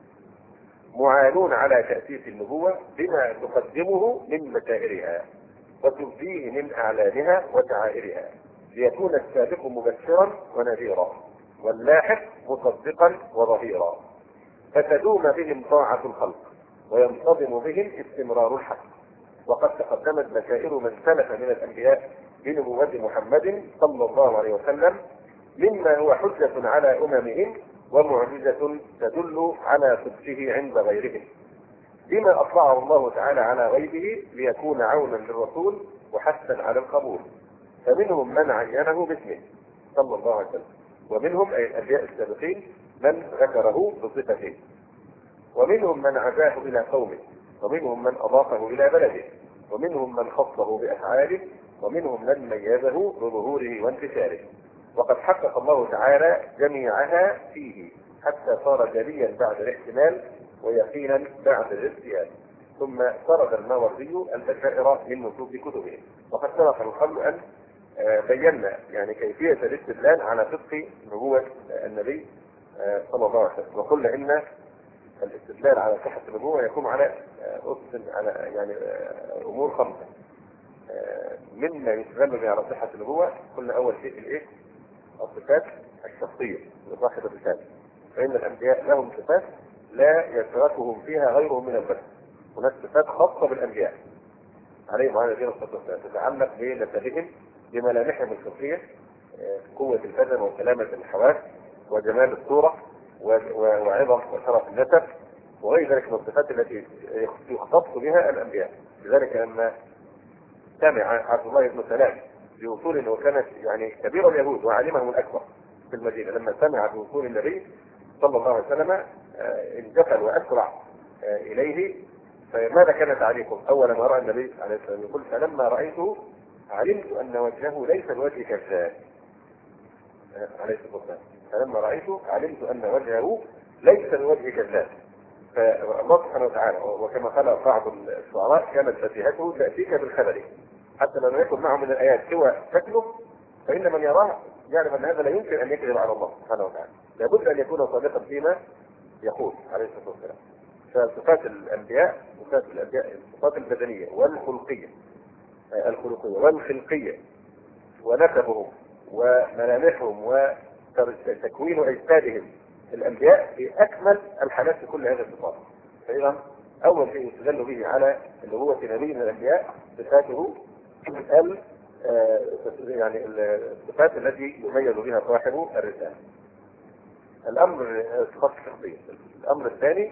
معانون على تأسيس النبوة بما تقدمه من بشائرها وتبديه من أعلانها وشعائرها، ليكون السابق مبشرا ونذيرا واللاحق مصدقا وظهيرا، فتدوم بهم طاعة الخلق وينتظم بهم استمرار الحق. وقد تقدمت بشائر من سلف من الأنبياء بنبوة محمد صلى الله عليه وسلم مما هو حجة على أممهم ومعجزة تدل على صدقه عند غيرهم، بما أطلعه الله تعالى على غيبه ليكون عونا للرسول وحثا على القبول. فمنهم من عينه باسمه صلى الله عليه وسلم، ومنهم أي الأنبياء السابقين من ذكره بصفته، ومنهم من عزاه إلى قومه، ومنهم من أضافه إلى بلده، ومنهم من خصه بأفعاله، ومنهم من ميزه بظهوره وانتشاره. وقد حقق الله تعالى جميعها فيه حتى صار جليا بعد الاحتمال ويقينا بعد الارتياب. ثم سرد الماوردي البشائر من نصوص كتبه. وقد سبق من قبل ان بينا يعني كيفيه الاستدلال على صدق نبوه النبي صلى الله عليه وسلم، وقلنا ان الاستدلال على صحه النبوه يقوم على اسس على يعني امور خمسه. مما يستدل به على صحه النبوه قلنا اول شيء الايه؟ الصفات الشخصيه لصاحب الرساله، فان الانبياء لهم صفات لا يشركهم فيها غيرهم من البشر. هناك صفات خاصه بالانبياء عليهم وعلى نبينا الصلاه والسلام تتعلق بنسبهم بملامحهم الخلقيه قوة البدن وسلامة الحواس وجمال الصورة وعظم وشرف النسب وغير ذلك من الصفات التي يختص بها الأنبياء. لذلك لما سمع عبد الله بن سلام بوصول، وكانت يعني كبير اليهود وعالمهم الأكبر في المدينة، لما سمع بوصول النبي صلى الله عليه وسلم انجفل وأسرع إليه. فماذا كان تعليقه؟ أول ما رأى النبي عليه الصلاة والسلام يقول: فلما رأيته علمت أن وجهه ليس الوجه كذاب. عليه الصلاة والسلام: فلما رأيته علمت أن وجهه ليس الوجه كذاب. فالله سبحانه وتعالى، وكما قال بعض الشعراء: كانت فتيهته تأتيك بالخبر، حتى لو لم يكن معه من الآيات سوى شكله، فإن من يراه يعلم أن هذا لا يمكن أن يكذب على الله سبحانه وتعالى، لابد أن يكون صادقا فيما يقول عليه الصلاة والسلام. فصفات الأنبياء صفات الأنبياء الصفات البدنية والخلقية الخلقية والخلقية ونسبهم وملامحهم وتكوين أجسادهم الأنبياء في أكمل الحالات في كل هذه الصفات. فإذا أول شيء يستدل به على نبوة نبي من الأنبياء صفاته ال يعني الصفات التي يميز بها صاحب الرسالة. الأمر صفات الشخصية. الأمر الثاني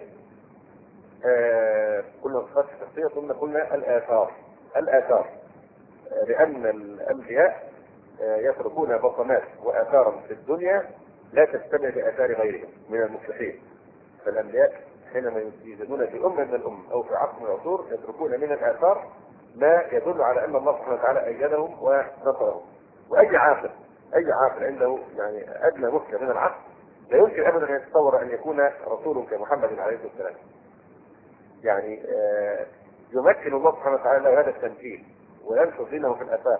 قلنا صفات الشخصية، ثم قلنا الآثار. الآثار لأن الأنبياء يتركون بصمات وآثارا في الدنيا لا تشتبه بآثار غيرهم من المصلحين. فالأنبياء حينما يوجدون في أمة من الأمم أو في عصر من العصور يتركون من الآثار ما يدل على أن الله سبحانه وتعالى أيدهم ونصرهم. وأي عاقل أي عاقل عنده يعني أدنى مشكلة من العقل لا يمكن أبدا أن يتصور أن يكون رسول كمحمد عليه الصلاة والسلام. يعني آه يمكن الله سبحانه وتعالى له هذا التمكين وينشر دينه في الآفاق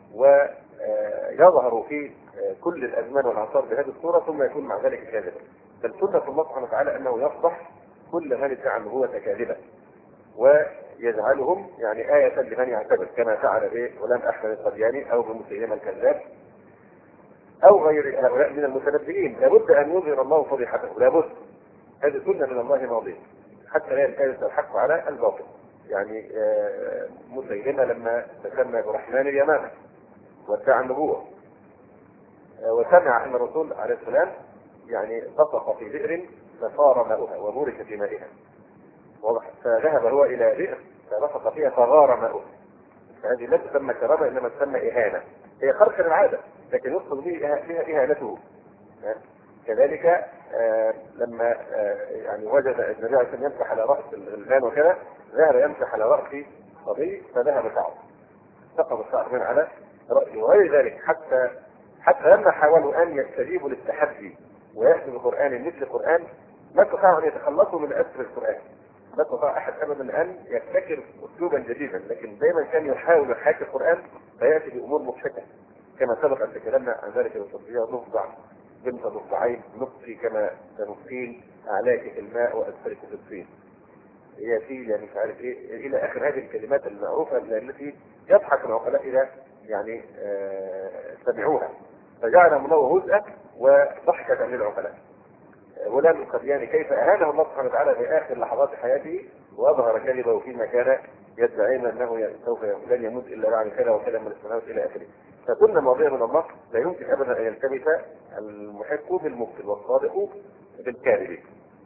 ويظهر في كل الأزمان والأعصار بهذه الصورة، ثم يكون مع ذلك كاذبا. بل سنة الله سبحانه وتعالى أنه يفضح كل من ادعى النبوة كاذبا ويجعلهم يعني آية لمن يعتبر، كما فعل بغلام أحمد القدياني أو بمسيلمة الكذاب أو غير هؤلاء من المتنبئين. لابد أن يظهر الله فضيحته، لابد. هذه سنة من الله ماضية حتى لا يلتبس الحق على الباطل. يعني مسيلمة لما تسمى برحمن اليمامة وادعى النبوة وسمع أن الرسول عليه السلام يعني طفق في بئر فصار ماؤها وبورك في مائها، فذهب هو إلى بئر فطفق فيها فغار ماؤها. هذه لا تسمى كرامة إنما تسمى إهانة، هي خرق العادة لكن يقصد فيها إهانته. كذلك آه لما آه يعني وجد النبي عليه السلام يمسح على رأس الغلمان وكذا، ذهب يمسح على رأس صبي فذهب شعره، سقط الشعر من على رأسه. وغير ذلك حتى حتى لما حاولوا أن يستجيبوا للتحدي ويأتوا بقرآن مثل القرآن ما استطاعوا أن يتخلصوا من أسر القرآن. ما استطاع أحد أبدا أن يبتكر أسلوبا جديدا، لكن دائما كان يحاول يحاكي القرآن فيأتي بأمور مضحكة كما سبق أن تكلمنا عن ذلك بالتفصيل. نفضع بنت ضفدعين نطفي كما تنطفين أعلاك في الماء وأسفلك في الطين، هي في يعني مش عارف إيه إلى آخر هذه الكلمات المعروفة التي يضحك العقلاء إذا يعني آه سمعوها، فجعل الله هزءا وضحكة للعقلاء. غلام القدياني كيف أهانه الله سبحانه وتعالى في آخر لحظات حياته وأظهر كذبه فيما كان يدعين أنه سوف لن يموت إلا بعد كذا وكذا من السنوات إلى آخره. فكنا ماضية من الله لا يمكن أبدا أن يلتبس المحق بالمبطل والصادق بالكاذب.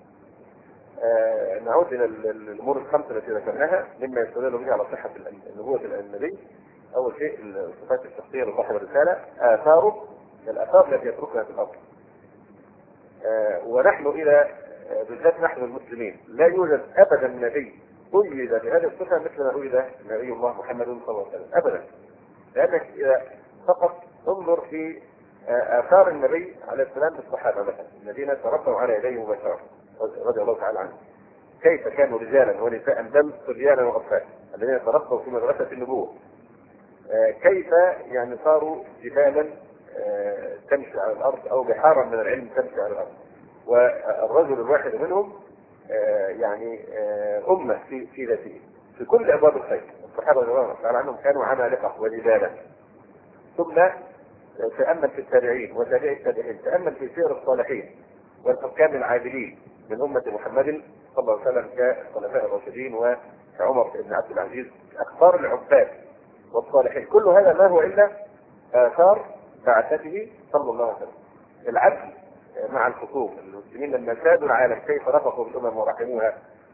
آه نعود إلى الأمور الخمسة التي ذكرناها مما يستدل به على صحة نبوة النبي. أول شيء الصفات الشخصية لصاحب الرسالة، آثاره الآثار التي يتركها في الأرض. آه ونحن إلى آه بالذات نحن المسلمين لا يوجد أبدا نبي قيد بهذه الصفة مثل ما قيد نبي الله محمد صلى الله عليه وسلم أبدا. لأنك إذا فقط انظر في آه آثار النبي عليه السلام بالصحابة مثلا الذين تربوا على يديه مباشرة رضي الله تعالى عنهم، كيف كانوا رجالا ونساء بل صبيانا وأطفال الذين تربوا في مدرسة النبوة، آه كيف يعني صاروا جبالا آه تمشي على الأرض أو بحارا من العلم تمشي على الأرض، والرجل الواحد منهم آه يعني آه أمة في في ذاته في كل أبواب الخير. الصحابة رضي الله تعالى عنهم كانوا عمالقة وجبالا. ثم تأمل في التابعين وتابعي التابعين، تأمل في سير الصالحين والحكام العادلين من أمة محمد صلى الله عليه وسلم كالخلفاء الراشدين وكعمر بن عبد العزيز، أخبار العباد والصالحين. كل هذا ما هو إلا آثار بعثته صلى الله عليه وسلم. العدل مع الخصوم، المسلمين لما سادوا العالم كيف رفقوا بالامم ورحموها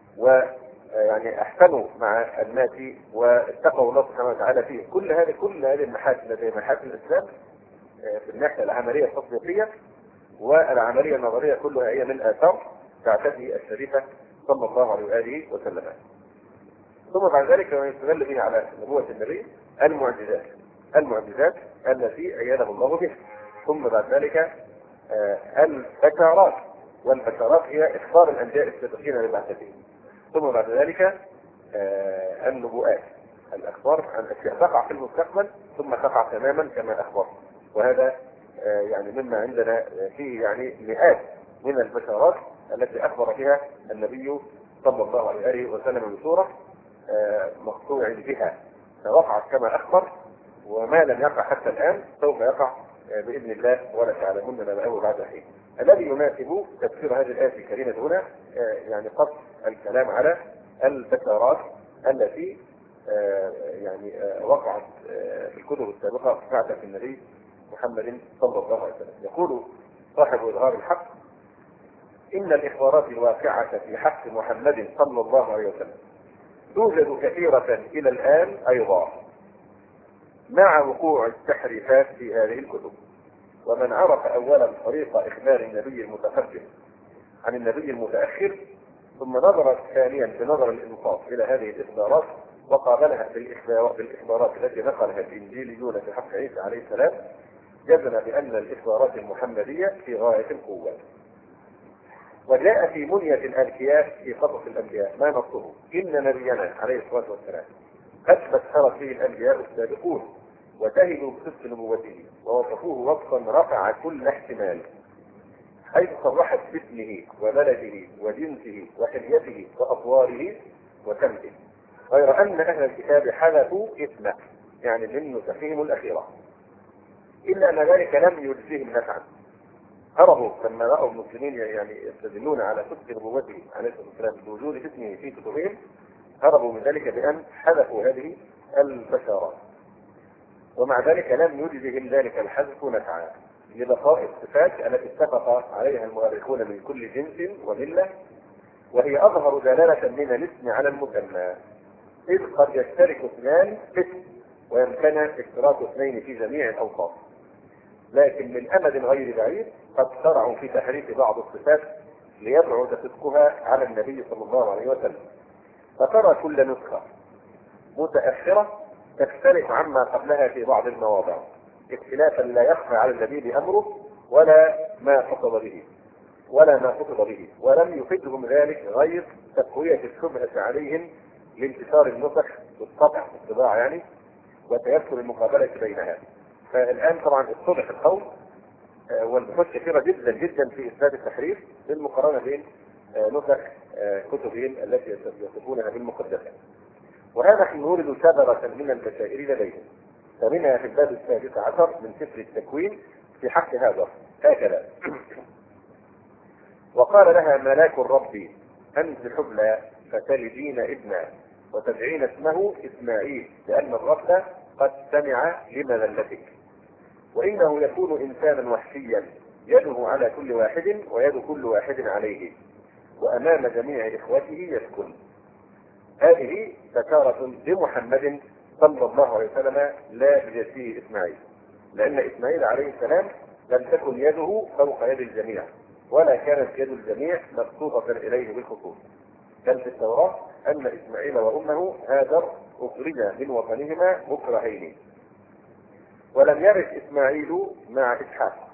ويعني احسنوا مع الناس واتقوا الله سبحانه وتعالى فيه. كل هذه كل هذه المحاسن زي محاسن الاسلام في الناحيه العمليه التطبيقيه والعمليه النظريه كلها هي من اثار بعثته الشريفه صلى الله عليه واله وسلم. ثم بعد ذلك يستدل به على نبوه النبي المعجزات المعجزات التي ايده الله بها. ثم بعد ذلك البشارات، والبشارات هي اخبار الانبياء السابقين ببعثته. ثم بعد ذلك النبوءات، الاخبار عن اشياء تقع في المستقبل ثم تقع تماما كما اخبر. وهذا يعني مما عندنا فيه يعني مئات من البشارات التي اخبر بها النبي صلى الله عليه وسلم بصوره مقطوع بها، فوقعت كما اخبر، وما لم يقع حتى الان سوف يقع باذن الله ولا تعلمون ما نبأه بعد حين. الذي يناسب تفسير هذه الايه الكريمه هنا يعني قصد الكلام على البشارات التي يعني وقعت في الكتب السابقه بعد النبي محمد صلى الله عليه وسلم. يقول صاحب اظهار الحق: ان الاخبارات الواقعه في حق محمد صلى الله عليه وسلم توجد كثيره الى الان ايضا مع وقوع التحريفات في هذه الكتب. ومن عرف اولا طريق اخبار النبي المتقدم عن النبي المتاخر ثم نظر ثانيا بنظر الانصاف الى هذه الاخبارات وقابلها بالاخبارات التي نقلها الانجيليون في حق عيسى عليه السلام، جزم بان الاخبارات المحمديه في غايه القوه. وجاء في منية الانبياء في قصص الانبياء ما نصه: ان نبينا عليه الصلاه والسلام قد بشرت به الانبياء السابقون وشهدوا بصدق نبوته ووصفوه وصفا رفع كل احتمال، حيث صرحت باسمه وبلده وجنسه وحليته واطواره وسمته، غير ان اهل الكتاب حذفوا اسمه يعني من نسخهم الاخيره، الا ان ذلك لم يجزهم نفعا. هربوا لما راوا المسلمين يعني يستدلون على صدق نبوته عليه الصلاه والسلام بوجود اسمه في كتبهم، هربوا من ذلك بان حذفوا هذه البشارات، ومع ذلك لم يجزهم ذلك الحذف نفعا لبقاء الصفات التي اتفق عليها المؤرخون من كل جنس ومله، وهي اظهر دلاله من الاسم على المسمى، اذ قد يشترك اثنان في اسم ويمكن اشتراك اثنين في جميع الاوصاف، لكن من امد غير بعيد قد شرعوا في تحريف بعض الصفات ليبعد صدقها على النبي صلى الله عليه وسلم. فترى كل نسخه متاخره تختلف عما قبلها في بعض المواضع اختلافا لا يخفى على النبي بامره ولا ما قصد به ولا ما قصد به، ولم يفدهم ذلك غير تقويه الشبهه عليهم لانتشار النسخ بالطبع بالطباعه يعني وتيسر المقابله بينها. فالان طبعا اتضح القول والبحوث كثيره جدا جدا في اثبات التحريف بالمقارنه بين نسخ كتبهم التي يصفونها بالمقدسه. وهذا حين نورد شذرة من البشائر لديهم، فمنها في الباب السادس عشر من سفر التكوين في حق هذا هكذا: وقال لها ملاك الرب أنت حبلى فتلدين ابنا وتدعين اسمه إسماعيل لأن الرب قد سمع لمذلتك، وإنه يكون إنسانا وحشيا يده على كل واحد ويد كل واحد عليه وأمام جميع إخوته يسكن. هذه بشارة لمحمد صلى الله عليه وسلم لا بجسيه إسماعيل، لأن إسماعيل عليه السلام لم تكن يده فوق يد الجميع ولا كانت يد الجميع مبسوطة إليه بالخصوص، بل في التوراة أن إسماعيل وأمه هاجر أخرجا من وطنهما مكرهين. ولم يرث إسماعيل مع إسحاق،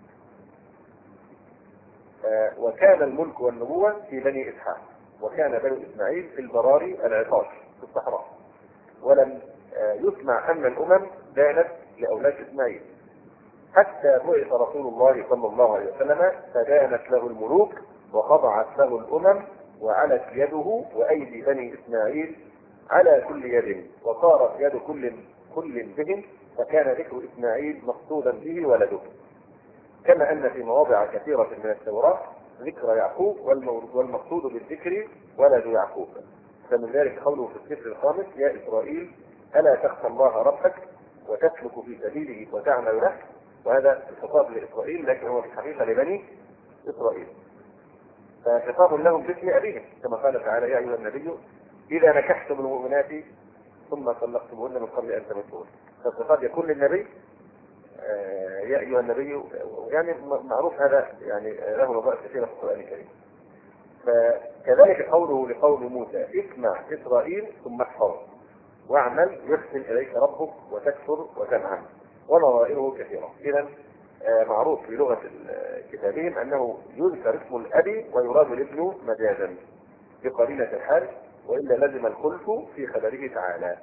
آه وكان الملك والنبوة في بني إسحاق، وكان بنو إسماعيل في البراري العطاش في الصحراء، ولم آه يسمع أن الأمم دانت لأولاد إسماعيل حتى بعث رسول الله صلى الله عليه وسلم فدانت له الملوك وخضعت له الأمم وعلت يده وأيدي بني إسماعيل على كل يد وصارت يد كل كل بهم، فكان ذكر إسماعيل مقصودا به ولده، كما أن في مواضع كثيرة من التوراة ذكر يعقوب والمقصود بالذكر ولد يعقوب. فمن ذلك قوله في السفر الخامس: يا إسرائيل ألا تخشى الله ربك وتسلك في سبيله وتعمل له وهذا الخطاب لإسرائيل لكن هو في الحقيقة لبني إسرائيل. فخطاب لهم باسم أبيهم كما قال تعالى يا أيها النبي إذا نكحتم المؤمنات ثم طلقتموهن من قبل أن تمسوهن. فالخطاب يكون للنبي يا أيها النبي، يعني معروف هذا يعني له وظائف كثيرة في القرآن الكريم. فكذلك قوله لقوم موسى اسمع إسرائيل ثم احفظ واعمل يحسن إليك ربك وتكفر وتنعم ونظائره كثيرة. إذا معروف في لغة كتابهم أنه يذكر اسم الأب ويراد الابن مجازا بقرينة الحال، وإلا لزم الخلف في خبره تعالى.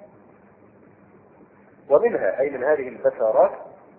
ومنها أي من هذه البشارات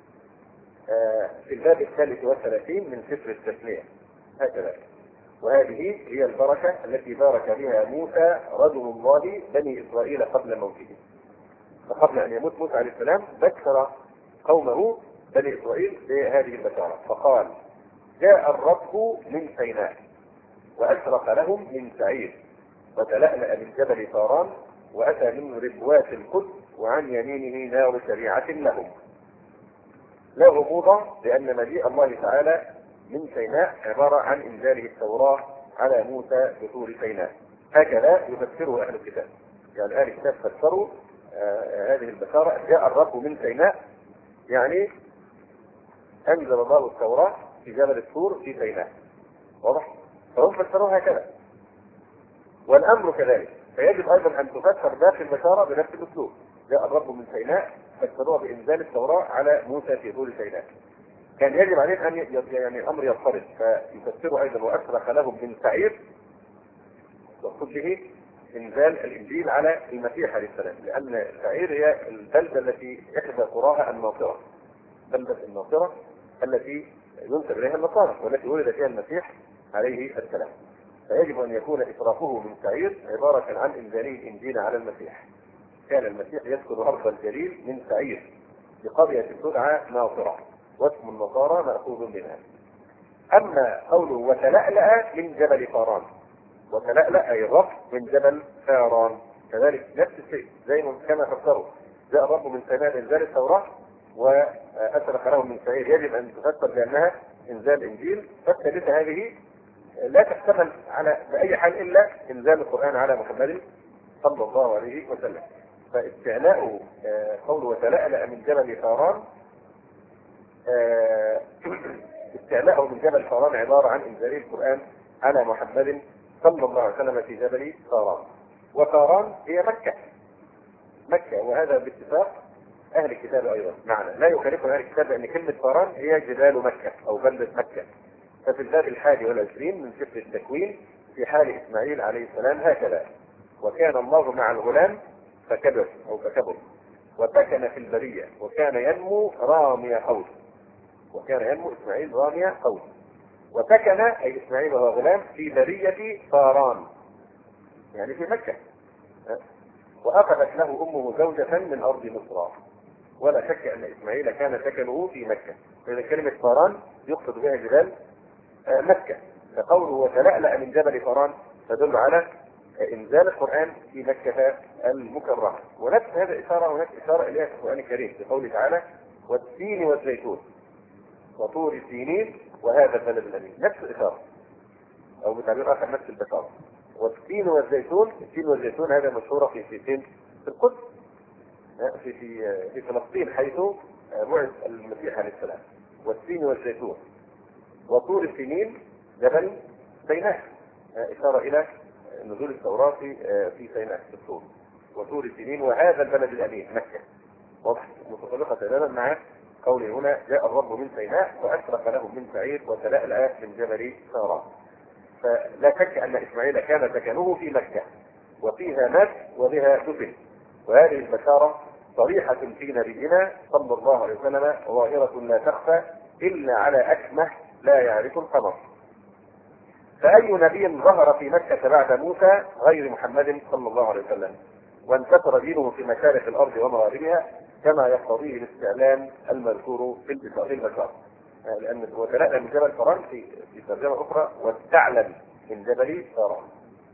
في الباب الثالث والثلاثين من سفر التثنية هكذا: وهذه هي البركة التي بارك بها موسى رجل الله بني إسرائيل قبل موته. فقبل أن يموت موسى عليه السلام بشر قومه بني إسرائيل بهذه البشارة فقال: جاء الرب من سيناء وأشرق لهم من سعير وتلألأ من جبل طاران وأتى من ربوات القدس وعن يمينه نار شريعة لهم. لا غموض لأن مجيء الله تعالى من سيناء عبارة عن إنزاله التوراة على موسى بطور سيناء. هكذا يفسره أهل الكتاب، يعني أهل الكتاب فسروا آه هذه البشارة جاء الرب من سيناء، يعني أنزل الله التوراة في جبل الطور في سيناء. واضح؟ فهم فسروها هكذا، والأمر كذلك. فيجب أيضا أن تفسر باقي البشارة بنفس الأسلوب. جاء الرب من سيناء فسروها بإنزال التوراة على موسى في طور سيناء. كان يجب عليه أن يعني الأمر يضطرد فيفسروا أيضا وأشرق لهم من سعير وقصد به إنزال الإنجيل على المسيح عليه السلام، لأن سعير هي البلدة التي إحدى قراها الناصرة، بلدة الناصرة التي ينسب إليها النصارى والتي ولد فيها المسيح عليه السلام. فيجب أن يكون إطرافه من سعير عبارة عن إنزاله الإنجيل على المسيح. كان المسيح يسكن أرض الجليل من سعير بقرية تدعى ناصرة، واسم النصارى مأخوذ منها. أما قوله وتلألأ من جبل طاران، وتلألأ أي الرب من جبل طاران، كذلك نفس الشيء زي كما فسروا جاء الرب من سيناء إنزال التوراة وأشرق لهم من سعير، يجب أن تفسر بأنها إنزال إنجيل. فالثالثة هذه لا تحتمل على بأي حال إلا إنزال القرآن على محمد صلى الله عليه وسلم. فاستعلاء قوله وتلألأ من جبل طاران، استعلاءه من جبل طاران عبارة عن إنزال القرآن على محمد صلى الله عليه وسلم في جبل طاران. وطاران هي مكة، مكة، وهذا باتفاق أهل الكتاب أيضا معنا، لا يخالفنا أهل الكتاب أن كلمة طاران هي جبال مكة أو بلدة مكة. ففي الباب الحادي والعشرين من سفر التكوين في حال إسماعيل عليه السلام هكذا: وكان الله مع الغلام فكبر أو فكبر وسكن في البرية وكان ينمو رامي قوس. وكان ينمو إسماعيل رامي قوس، وسكن أي إسماعيل وهو غلام في برية طاران يعني في مكة. وأخذت له أمه زوجة من أرض مصر. ولا شك أن إسماعيل كان سكنه في مكة، فإذا كلمة طاران يقصد بها جبال مكة. فقوله وتلألأ من جبل طاران تدل على إنزال القرآن في مكة المكرمة. ونفس هذا إشارة ونفس إشارة إليها في القرآن الكريم في قوله تعالى والتين والزيتون وطور سينين وهذا البلد الأمين. نفس الإشارة أو بتعبير آخر نفس البشارة. والتين والزيتون، التين والزيتون هذا مشهورة في فلسطين في القدس في في في فلسطين حيث بعث المسيح عليه السلام. والتين والزيتون وطور سينين جبل سيناء، إشارة إلى نزول التوراة في في سيناء في الطور. وطور سينين وهذا البلد الأمين مكة. واضح متطابقة تماما مع قوله هنا جاء الرب من سيناء وأشرق له من سعير وتلألأ من جبل طاران. فلا شك أن إسماعيل كان سكنه في مكة وفيها مات وبها دفن. وهذه البشارة صريحة في نبينا صلى الله عليه وسلم ظاهرة لا تخفى إلا على أكمه لا يعرف القمر. فأي نبي ظهر في مكة بعد موسى غير محمد صلى الله عليه وسلم، وانتشر دينه في مشارق الأرض ومغاربها كما يقتضيه الاستعلام المذكور في البشارة. لأن وتلألأ من جبل طاران في في ترجمة أخرى واستعلم من جبل طاران.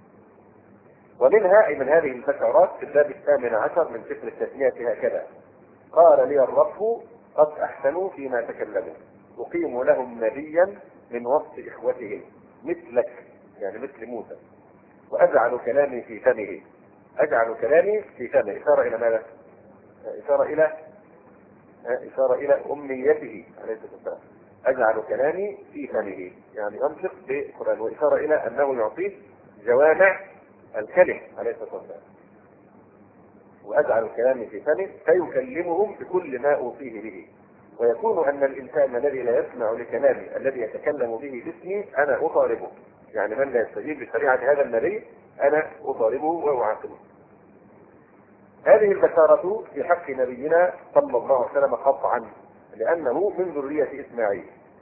ومنها أي من هذه البشارات في الباب الثامن عشر من سفر التثنية هكذا: قال لي الرب قد أحسنوا فيما تكلموا، أقيم لهم نبيا من وسط إخوتهم مثلك، يعني مثل موسى، وأجعل كلامي في فمه. أجعل كلامي في فمه إشارة إلى ماذا؟ إشارة إلى إشارة إلى أمنيته عليه الصلاة والسلام. أجعل كلامي في فمه يعني ينطق بالقرآن، وإشارة إلى أنه يعطيه جوامع الكلم عليه الصلاة والسلام. وأجعل كلامي في فمه فيكلمهم بكل ما أوصيه به، ويكون أن الإنسان الذي لا يسمع لكلامي الذي يتكلم به باسمي أنا أطالبه، يعني من لا يستجيب بشريعة هذا النبي أنا أطالبه وأعاقبه. هذه البشارة في حق نبينا صلى الله عليه وسلم قطعا، لأنه من ذرية إسماعيل،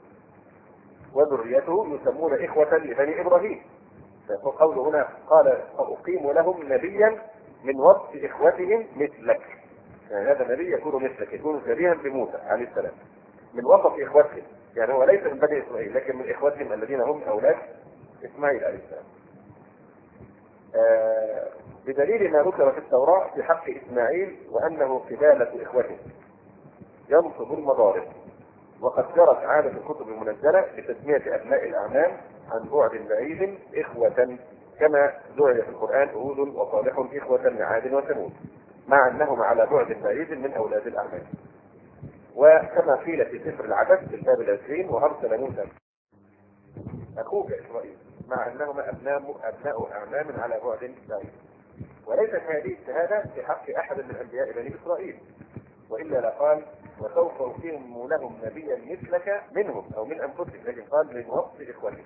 وذريته يسمون إخوة لبني إبراهيم. فقوله هنا قال فأقيم لهم نبيا من وسط إخوتهم مثلك، يعني هذا النبي يكون مثلك، يكون شبيها بموسى عليه السلام من وسط إخوتهم، يعني هو ليس من بني إسرائيل لكن من إخوتهم الذين هم أولاد إسماعيل عليه السلام. آه بدليل ما ذكر في التوراة في حق إسماعيل وأنه قبالة إخوته ينصب المضارب. وقد جرت عادة الكتب المنزلة بتسمية أبناء الأعمام عن بعد بعيد إخوة، كما دعي في القرآن هود وصالح إخوة لعاد وثمود، مع أنهم على بعد بعيد من أولاد الأعمام. وكما قيل في سفر العدد في الباب العشرين وأرسل موسى أخوك إسرائيل، مع أنهما أبناء أبناء أعمام على بعد بعيد. وليست هذه الشهادة في حق أحد من أنبياء بني إسرائيل، وإلا لقال وسوف أقيم لهم نبيا مثلك منهم أو من أنفسهم، لكن قال من وسط إخوتهم.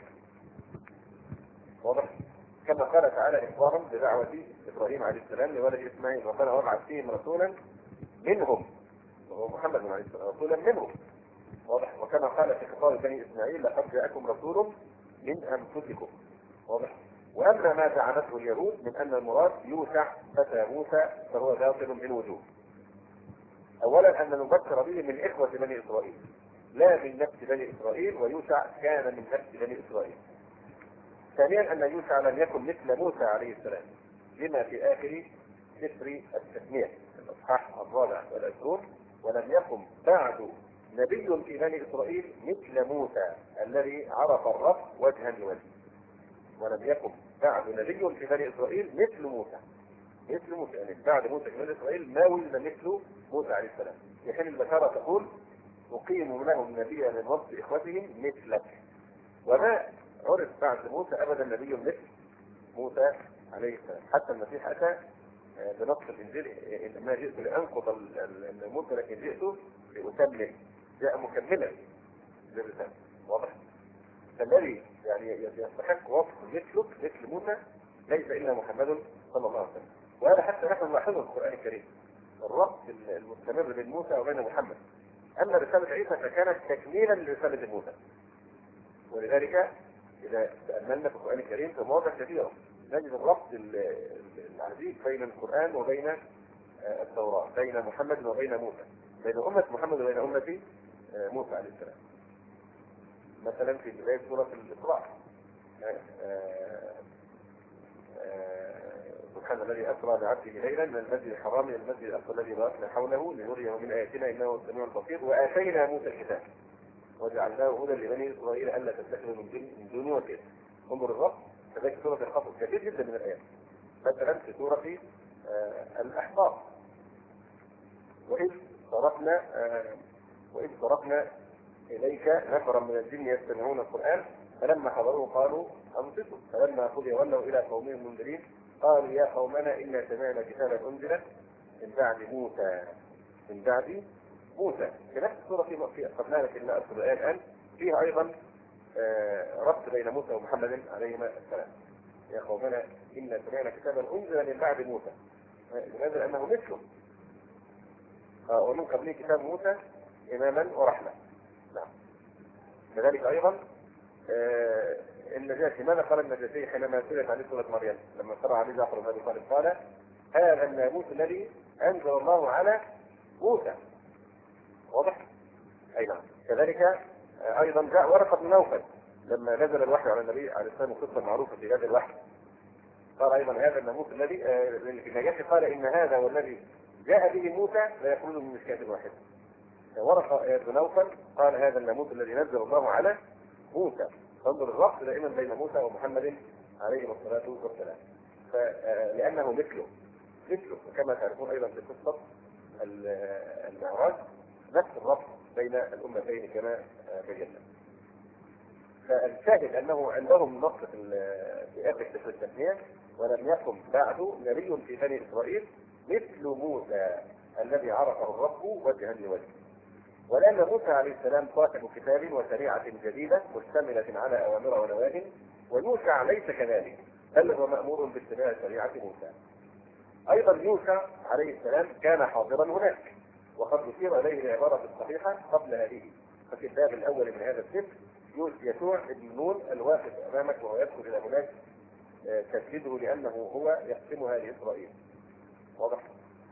واضح؟ كما قال تعالى إخبارا بدعوة إبراهيم عليه السلام لولد إسماعيل، وقال وابعث فيهم رسولا منهم، وهو محمد عليه السلام رسولا منهم. واضح؟ وكما قال في خطاب بني إسماعيل لقد جاءكم رسول من أنفسكم. واضح؟ وأما ما زعمته اليهود من أن المراد يوشع فتى موسى فهو باطل من وجوه. أولا أن نذكر به من إخوة بني إسرائيل لا من نفس بني إسرائيل، ويوشع كان من نفس بني إسرائيل. ثانيا أن يوشع لم يكن مثل موسى عليه السلام، لما في آخر سفر التثنية الإصحاح الرابع والعشرون ولم يكن بعد نبي في بني إسرائيل مثل موسى الذي عرف الرب وجها لوجه. ولم يكن بعد نبي في بني إسرائيل مثل موسى مثل موسى يعني بعد موسى في بني إسرائيل ما ولد مثل موسى عليه السلام. في حين البشارة تقول أقيم لهم نبيا من وسط إخوتهم مثلك، وما عرف بعد موسى أبدا نبي مثل موسى عليه السلام. حتى المسيح أتى بنص الإنجيل إنما جئت لأنقض الناموس لكن جئت لأتمم، جاء مكملا للرسالة. واضح؟ فالذي يعني يستحق وصف مثلك مثل موسى ليس إلا محمد صلى الله عليه وسلم. وهذا حتى نحن نلاحظه في القرآن الكريم، الربط المستمر بين موسى وبين محمد. أما رسالة عيسى فكانت تكميلا لرسالة موسى. ولذلك إذا تأملنا في القرآن الكريم في مواضع كثيرة نجد الربط العجيب بين القرآن وبين التوراة، بين محمد وبين موسى، بين أمة محمد وبين أمة موسى عليه السلام. مثلا في بداية سورة الإسراء سبحان الذي أسرى بعبده ليلا من المسجد الحرام إلى المسجد الأقصى الذي باركنا حوله لنريه من آياتنا إنه هو السميع البصير، وآتينا موسى الكتاب وجعلناه هدى لبني إسرائيل ألا تتخذوا من دوني وكيلا. انظر الربط. كذلك سورة القصص كثير جدا من الآيات. مثلا في سورة الأحقاف وإذ صرفنا وإذ صرفنا إليك نفرا من الجن يستمعون القرآن فلما حضروه قالوا أنصتوا فلما قضي ولوا إلى قومهم منذرين قالوا يا قومنا إنا سمعنا كتابا أنزل من بعد موسى من بعد موسى. في نفس السورة في قبلها لكن لا أذكر الآية الآن فيها أيضا ربط بين موسى ومحمد عليهما السلام. يا قومنا إنا سمعنا كتابا أنزل من بعد موسى، لماذا؟ لأنه مثله ومن قبله كتاب موسى إماما ورحمة. نعم. كذلك أيضا آه النجاشي، ماذا قال النجاشي حينما سئلت عن سورة مريم لما قرأ عليه جعفر بن أبي طالب؟ قال هذا الناموس الذي أنزل الله على موسى. واضح؟ أي نعم. كذلك آه أيضا جاء ورقة بن نوفل لما نزل الوحي على النبي عليه السلام، القصة المعروفة في هذا الوحي، قال أيضا هذا الناموس الذي آه النجاشي قال إن هذا والذي جاء به موسى لا يخرج من مشكاة واحدة. ورقة بن نوفل قال هذا الناموس الذي نزل الله على موسى. فانظر الربط دائما بين موسى ومحمد عليه الصلاة والسلام، لأنه مثله مثله كما تعرفون أيضا في قصة المعراج نفس الربط بين الأمتين كما بينا. فالشاهد أنه عندهم نص في آخر سفر التثنية: ولم يكن بعد نبي في بني إسرائيل مثل موسى الذي عرفه الرب وجها لوجه. ولأن موسى عليه السلام صاحب كتاب وشريعة جديدة مشتملة على أوامر ونواهي، ويوشع ليس كذلك، بل هو مأمور باتباع شريعة موسى. أيضا يوشع عليه السلام كان حاضرا هناك، وقد أشير إليه العبارة الصحيحة قبل هذه. ففي الباب الأول من هذا السفر يشوع بن نون الواقف أمامك وهو يدخل إلى هناك تجده لأنه هو يقسمها لإسرائيل. واضح؟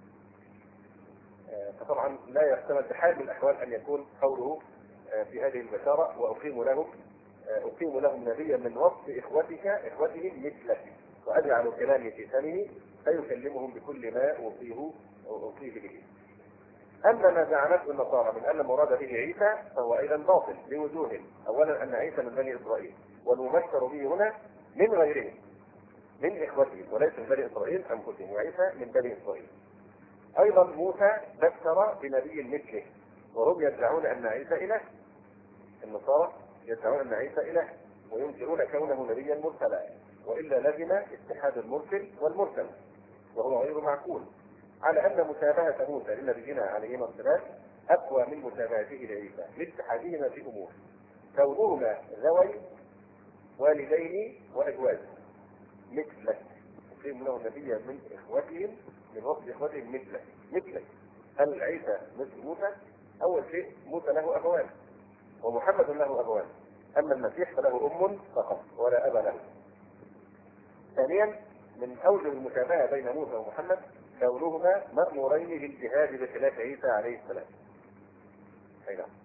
فطبعا لا يحتمل بحال من الأحوال أن يكون قوله في هذه البشارة: وأقيم لهم أقيم لهم نبيا من وسط إخوتك إخوتهم مثلك وأجعل كلامي في فمه فيكلمهم بكل ما أوصيه أو أوصيه به. أما ما زعمته النصارى من أن المراد به عيسى فهو أيضا باطل لوجوه. أولا أن عيسى من بني إسرائيل، والمبشر به هنا من غيرهم من إخوتهم وليس من بني إسرائيل أنفسهم، وعيسى من بني إسرائيل. أيضا موسى بشر بنبي مثله، وهم يدعون أن عيسى إله. النصارى يدعون أن عيسى إله وينكرون كونه نبيا مرسلا، وإلا لزم اتحاد المرسل والمرسل، وهو غير معقول، على أن مشابهة موسى لنبينا عليهما السلام أقوى من مشابهته لعيسى لاتحادهما في أمور، كونهما ذوي والدين وأزواج مثلك. يقيم له نبيا من إخوتهم من وسط إخوتهم مثلك مثلك هل عيسى مثل موسى؟ أول شيء موسى له أبوان ومحمد له أبوان، أما المسيح فله أم فقط ولا أب له. ثانيا من أوجه المشابهة بين موسى ومحمد كونهما مأمورين بالجهاد بخلاف عيسى عليه السلام. أي نعم.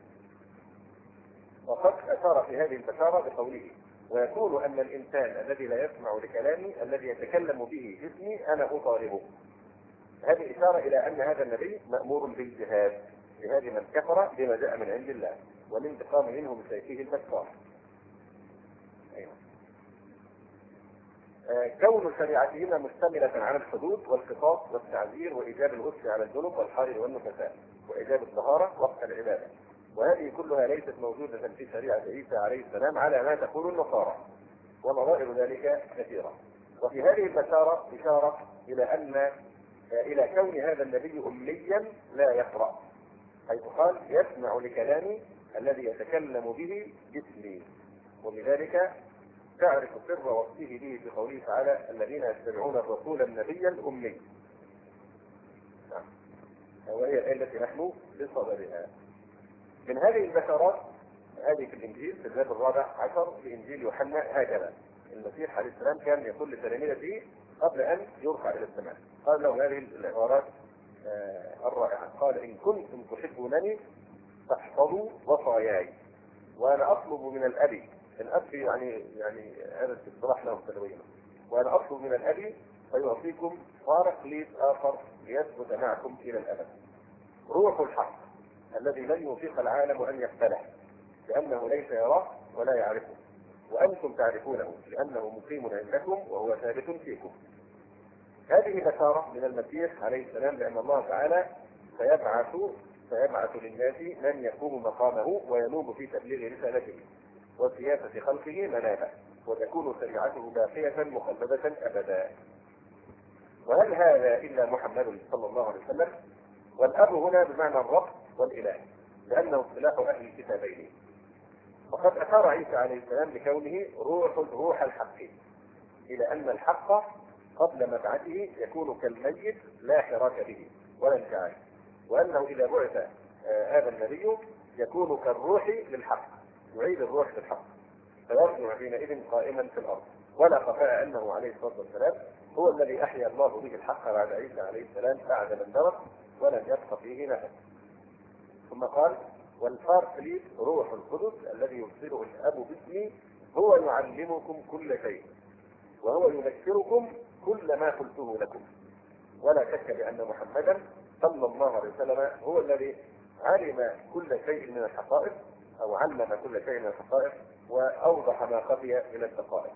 وقد أشار في هذه البشارة بقوله: ويكون أن الإنسان الذي لا يسمع لكلامي الذي يتكلم به جسمي أنا أطالبه. هذه إشارة إلى أن هذا النبي مأمور بالجهاد لهذه من كفر بما جاء من عند الله والانتقام منه بسيفه البشار. أيوة. آه كون شريعتهما مشتملة على الحدود والقصاص والتعذير وإيجاب الغسل على الجنب والحائض والنفساء وإيجاب الطهارة وقت العبادة، وهذه كلها ليست موجودة في شريعة عيسى عليه السلام على ما تقول النصارى، ونظائر ذلك كثيرة. وفي هذه البشارة إشارة إلى أن إلى كون هذا النبي أميا لا يقرأ، حيث قال: يسمع لكلامي الذي يتكلم به جسمي، وبذلك تعرف سر وصفه به بقوله تعالى: الذين يتبعون الرسول النبي الأمي. وهي الآية التي نحن بصددها. من هذه البشارات هذه في الإنجيل في الباب الرابع عشر في إنجيل يوحنا هكذا: المسيح عليه السلام كان يقول لتلاميذه قبل أن يرفع إلى السماء، قال له هذه العبارات آه الرائعة، قال: إن كنتم تحبونني فاحفظوا وصاياي وأنا أطلب من الأب. الأب يعني يعني هذا الاصطلاح له تنوين. وأنا أطلب من الأب فيعطيكم باركليت آخر ليثبت معكم إلى الأبد، روح الحق الذي لن يطيق العالم أن يقبله لأنه ليس يراه ولا يعرفه، وأنتم تعرفونه لأنه مقيم عندكم وهو ثابت فيكم. هذه بشارة من المسيح عليه السلام لأن الله تعالى سيبعث سيبعث للناس من يقوم مقامه وينوب في تبليغ رسالته وسياسة خلقه منابه، وتكون شريعته باقية مخلدة أبدا. وهل هذا إلا محمد صلى الله عليه وسلم؟ والأب هنا بمعنى الرب والإله، لأنه اصطلاح أهل الكتابين. وقد أشار عيسى عليه السلام لكونه روح روح الحق، إلى أن الحق قبل مبعثه يكون كالميت لا حراك به ولا انتعاش، وأنه إذا بعث آه هذا النبي يكون كالروح للحق، يعيد الروح للحق، فيرجع حينئذ قائما في الأرض. ولا خفاء أنه عليه الصلاة والسلام هو الذي أحيا الله به الحق بعد عيسى عليه السلام بعد من درس ولم يبق فيه نفس. ثم قال: والباركليت روح القدس الذي يرسله الأب باسمي هو يعلمكم كل شيء وهو يذكركم كل ما قلته لكم. ولا شك بأن محمدا صلى الله عليه وسلم هو الذي علم كل شيء من الحقائق أو علم كل شيء من الحقائق وأوضح ما خفي من الدقائق.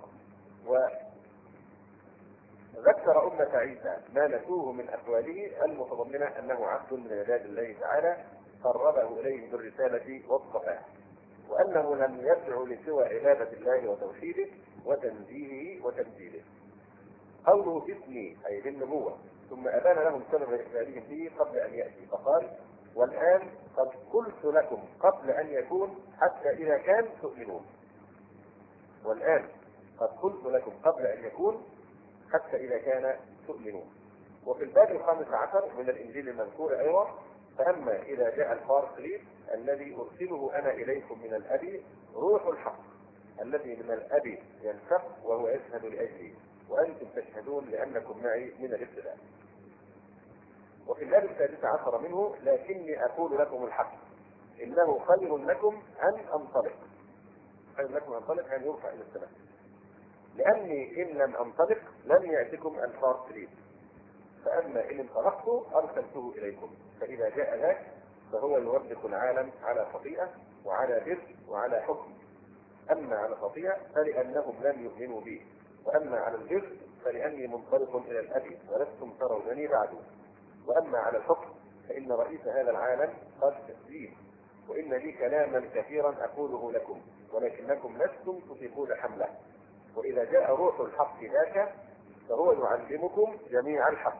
وذكر أمة عيسى ما نسوه من أقواله المتضمنة أنه عبد من عباد الله تعالى قربه إليه بالرسالة والصفاء، وأنه لم يدعو لسوى عبادة الله وتوحيده وتنزيهه وتنزيله. قوله باسمي أي بالنبوة، ثم أبان لهم سبب إقبالهم فيه قبل أن يأتي فقال: والآن قد قلت لكم قبل أن يكون حتى إذا كان تؤمنون. والآن قد قلت لكم قبل أن يكون حتى إذا كان تؤمنون. وفي الباب الخامس عشر من الإنجيل المذكور أيضا: فأما إذا جاء الباركليت الذي أرسله أنا إليكم من الأب روح الحق الذي من الأب ينفق وهو يشهد لأجلي وأنتم تشهدون لأنكم معي من الابتداء. وفي الباب السادس عشر منه: لكني أقول لكم الحق إنه خير لكم أن أنطلق. خير لكم أن أنطلق أن يرفع إلى السماء، لأني إن لم أنطلق لن يأتكم الباركليت، فأما إن انطلقت أرسلته إليكم. فإذا جاء ذاك فهو يوبخ العالم على خطيئة وعلى بر وعلى حكم. أما على خطيئة فلأنهم لم يؤمنوا بي، وأما على البر فلأني منطلق إلى الأب ولستم ترونني بعد، وأما على الحكم فإن رئيس هذا العالم قد تسليم، وإن لي كلاما كثيرا أقوله لكم ولكنكم لستم تطيقون حمله. وإذا جاء روح الحق ذاك فهو يعلمكم جميع الحق،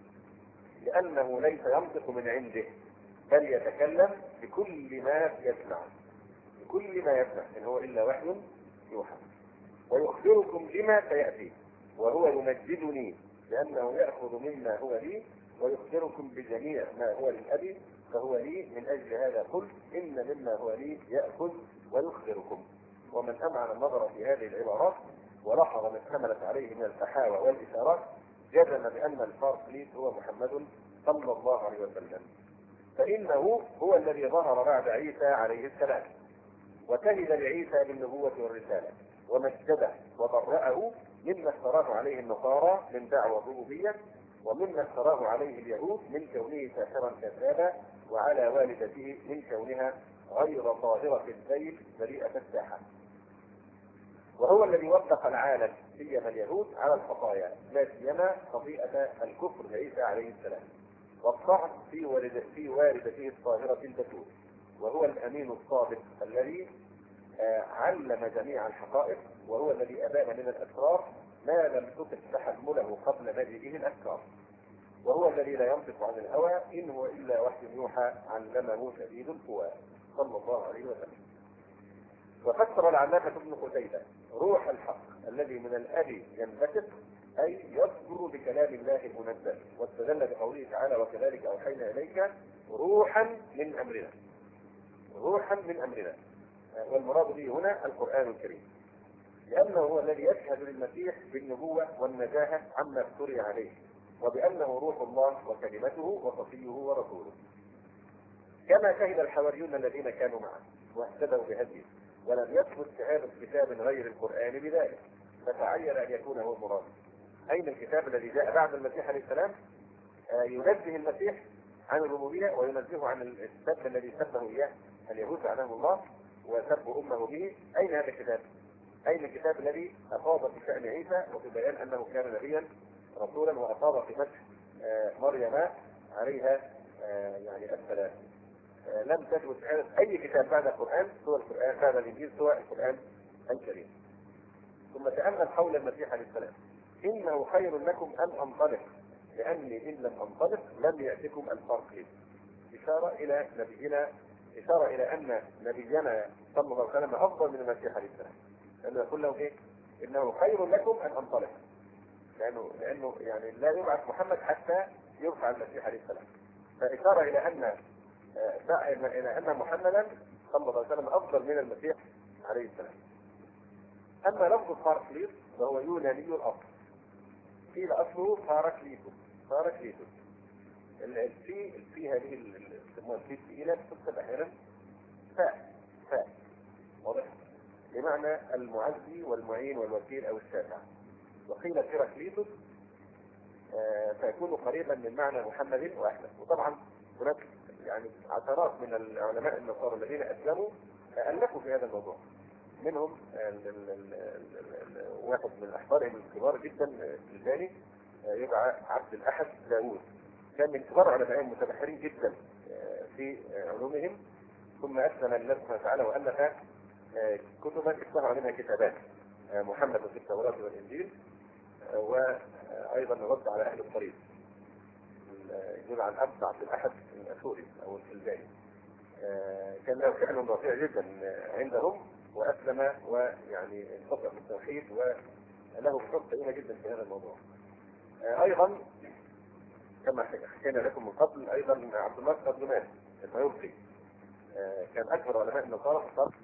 لأنه ليس ينطق من عنده بل يتكلم بكل ما يسمع بكل ما يسمع إن هو إلا وحي يوحى، ويخبركم بما سيأتي، وهو يمجدني لأنه يأخذ مما هو لي ويخبركم بجميع ما هو للأب فهو لي. من أجل هذا قلت إن مما هو لي يأخذ ويخبركم. ومن أمعن النظر في هذه العبارات ولاحظ ما اشتملت عليه من الفحاوى والإشارات جزم بأن الباركليت هو محمد صلى الله عليه وسلم، فإنه هو الذي ظهر بعد عيسى عليه السلام وكهد لعيسى بالنبوة والرسالة ومجده وبرأه مما افتراه عليه النصارى من دعوى الربوبية، ومما افتراه عليه اليهود من كونه ساحرا كذابا، وعلى والدته من كونها غير طاهرة الذيل بريئة الساحة. وهو الذي وفق العالم سيما اليهود على الخطايا، لا سيما خطيئة الكفر بعيسى عليه السلام والطعن في والد في والدته الطاهرة البتول. وهو الأمين الصادق الذي آه علم جميع الحقائق، وهو الذي أبان من الأسرار ما لم تطق تحمله قبل مجيئه الأفكار. وهو الذي لا ينطق عن الهوى إن هو إلا وحي يوحى علمه شديد القوى صلى الله عليه وسلم. وفسر العلامة ابن قتيبة روح الحق الذي من الأب ينبثق أي يصدر بكلام الله المنزل، واستدل بقوله تعالى: وكذلك أوحينا إليك روحا من أمرنا. روحا من أمرنا، والمراد به هنا القرآن الكريم، لأنه هو الذي يشهد للمسيح بالنبوة والنزاهة عما افتري عليه، وبأنه روح الله وكلمته وصفيه ورسوله، كما شهد الحواريون الذين كانوا معه واهتدوا بهديه، ولم يثبت شهادة كتاب غير القرآن بذلك، فتعين أن يكون هو المراد. أين الكتاب الذي جاء بعد المسيح عليه السلام ينزه المسيح عن الربوبية وينزهه عن السب الذي سبه إياه اليهود لعنهم الله وسب أمه به؟ أين هذا الكتاب؟ أين الكتاب الذي أفاض في شأن عيسى وفي بيان أنه كان نبيا رسولا، وأفاض في مدح مريم عليها يعني السلام؟ لم تثبت شهادة أي كتاب بعد القرآن سوى القرآن، بعد الإنجيل سوى القرآن الكريم. ثم تأمل حول المسيح عليه السلام: إنه خير لكم أن أنطلق لأني إن لم أنطلق لم يأتكم الباركليت. إشارة إلى نبينا، إشارة إلى أن نبينا صلى الله عليه وسلم أفضل من المسيح عليه السلام، لأنه يقول له إيه؟ إنه خير لكم أن أنطلق، لأنه لأنه يعني لا يبعث محمد حتى يرفع المسيح عليه السلام. فإشارة إلى أن إلى أن محمدا صلى الله عليه وسلم أفضل من المسيح عليه السلام. أما لفظ الباركليت فهو يوناني الأصل، قيل أصله باراكليتوس. باراكليتوس الفي الفي هذه السموه الفي الثقيلة تكتب أحيانا فاء فاء واضح، بمعنى المعزي والمعين والوكيل أو الشافع. وقيل باراكليتوس آه فيكون قريبا من معنى محمد وأحمد. وطبعا هناك يعني عشرات من العلماء النصارى الذين اسلموا الفوا في هذا الموضوع. منهم ال ال ال ال ال واحد من احبارهم الكبار جدا الثاني يدعى عبد الاحد داوود، كان من كبار علماء متبحرين جدا في علومهم، ثم اسلم لله سبحانه وتعالى والف كتبا اجتمع منها كتابان، محمد في التوراه والانجيل، وايضا رد على اهل الطريق يقول عن ابد عبد الاحد الاسوري او الفلباني. كان له فعل رفيع جدا عندهم واسلم ويعني انتفع بالتوحيد وله بحث قيمه جدا في هذا الموضوع. ايضا كما حكينا لكم من قبل ايضا عبد الله بن مالك الفيروسي كان اكبر علماء النصارى في الصرف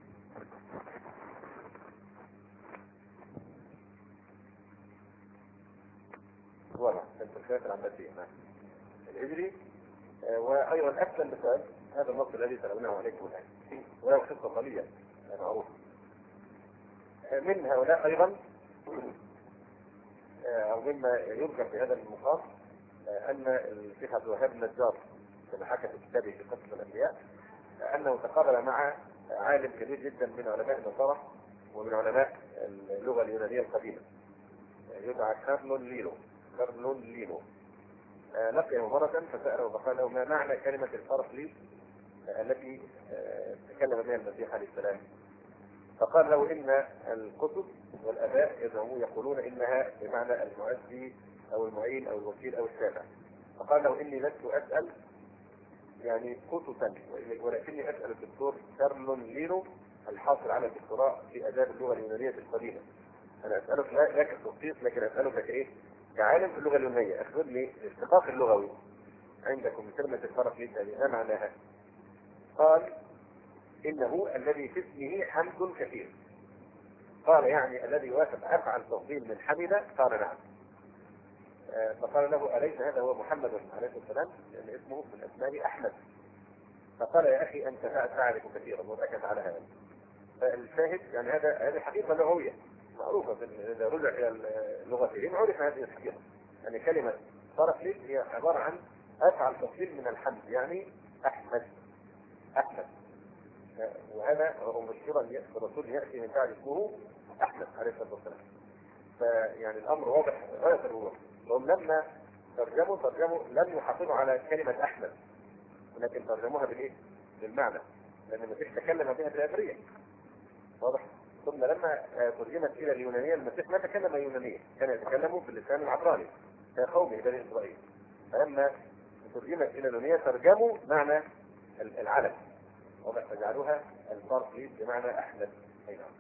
ورع في الخلافه العباسيه الهجري، وايضا اسلم بسبب هذا النص الذي سلمناه عليكم الان، وله قصه طويله معروفه. من هؤلاء ايضا او مما يذكر في هذا المقام ان الشيخ عبد الوهاب النجار كما حكى في كتابه في قصه الانبياء انه تقابل مع عالم كبير جدا من علماء النصارى ومن علماء اللغه اليونانيه القديمه يدعى كارلون لينو. كارلون لينو لقيه مرة فسأله وقال له ما معنى كلمة الفرقليس التي تكلم بها المسيح عليه السلام؟ فقال له إن الكتب والآباء يزعمون يقولون إنها بمعنى المعزي أو المعين أو الوكيل أو الشافع. فقال له إني لست أسأل يعني كتبا ولكني أسأل الدكتور كارلون لينو الحاصل على الدكتوراه في آداب اللغة اليونانية القديمة. أنا أسألك لا كتخصيص لكن أسألك كإيه؟ كعالم في اللغة اليونانية اخبر لي الاشتقاق اللغوي عندكم كلمة الفرقليس ما معناها؟ قال إنه الذي في اسمه حمد كثير. قال يعني الذي يوافق أفعل تفضيل من حمد؟ قال نعم. آه فقال له أليس هذا هو محمد عليه السلام؟ لأن اسمه من أسماء أحمد. فقال يا أخي أنت تعرف كثيرا وأكد على هذا. فالشاهد يعني هذا هذه حقيقة لغوية معروفة، إذا رجع إلى لغتهم عرف هذه الحقيقة. يعني كلمة فرقليس هي عبارة عن أفعل تفضيل من الحمد، يعني أحمد أحمد. وهذا مبشرا الرسول يأتي من بعد اسمه أحمد عليه الصلاة والسلام. فيعني الأمر واضح غاية الوضوح. وهم لما ترجموا ترجموا لم يحافظوا على كلمة أحمد ولكن ترجموها بالإيه؟ بالمعنى، لأن المسيح تكلم بها بالعبرية واضح. ثم لما ترجمت إلى اليونانية المسيح ما تكلم يونانية، كان يتكلم باللسان العبراني كقومه بني إسرائيل. فلما ترجمت إلى اليونانية ترجموا معنى العلم واضح، فجعلوها الفرقليس بمعنى أحمد. أي نعم.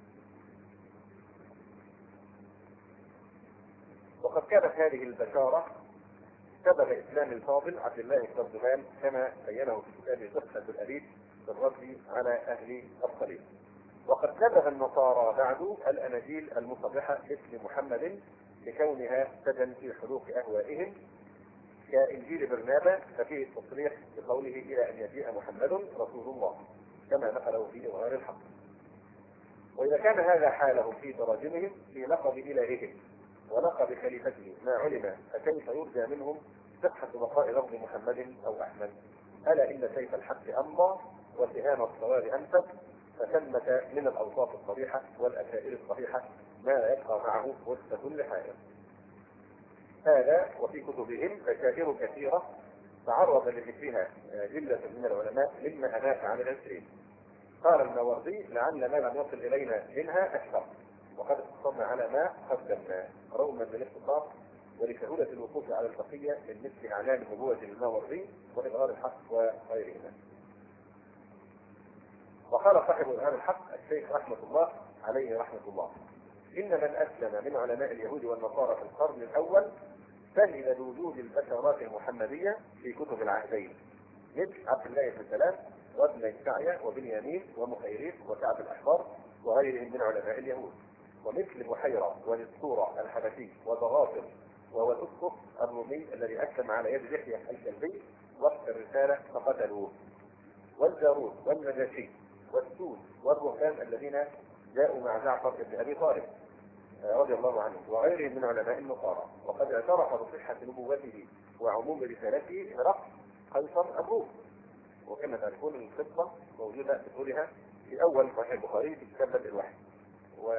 وقد كانت هذه البشارة سبب إسلام الفاضل عبد الله الترجمان كما بينه في كتابه تحفة الأديب في الرد على أهل الصليب. وقد كتب النصارى بعد الأناجيل المصرحة باسم محمد لكونها سجن في حلوق أهوائهم كإنجيل برنابا، ففيه التصريح بقوله إلى أن يجيء محمد رسول الله كما نقله في إظهار الحق. وإذا كان هذا حالهم في تراجمهم في لقب إلههم ولقب خليفته ما علم، فكيف يرجى منهم صحة بقاء لفظ محمد أو أحمد؟ ألا إن سيف الحق أمضى وسهام الصواب أنفذ، فثمة من الأوصاف الصريحة والأسائل الصحيحة ما لا يبقى معه وسط كل حائر. هذا وفي كتبهم بشائر كثيرة تعرض لذكرها جلة من العلماء مما أناف عن العشرين. قال الماوردي لعل ما لم يصل إلينا منها أكثر، وقد اقتصرنا على ما قدمنا روما بالاختصار ولسهولة الوقوف على البقية من مثل إعلان نبوة الماوردي وإظهار الحق وغيرهما. وقال صاحب إظهار الحق الشيخ رحمة الله عليه رحمة الله: إن من أسلم من علماء اليهود والنصارى في القرن الأول شهد بوجود البشارات المحمدية في كتب العهدين مثل عبد الله بن سلام وابن إسكعيا وبنيامين ومخيريق وكعب الأحبار وغيرهم من علماء اليهود، ومثل بحيرة ونسطورة الحبشي وضغاطر وهو الأسقف الرومي الذي أسلم على يد يحيى الكلبي وقت الرسالة فقتلوه، والجارود والنجاشي والسود والرهبان الذين جاءوا مع جعفر بن أبي طالب رضي الله عنه وغيرهم من علماء النصارى. وقد اعترف بصحة نبوته وعموم رسالته هرقل قيصر الروم وكما تعرفون القصة موجودة بطولها في أول صحيح البخاري في كتاب بدء الوحي. و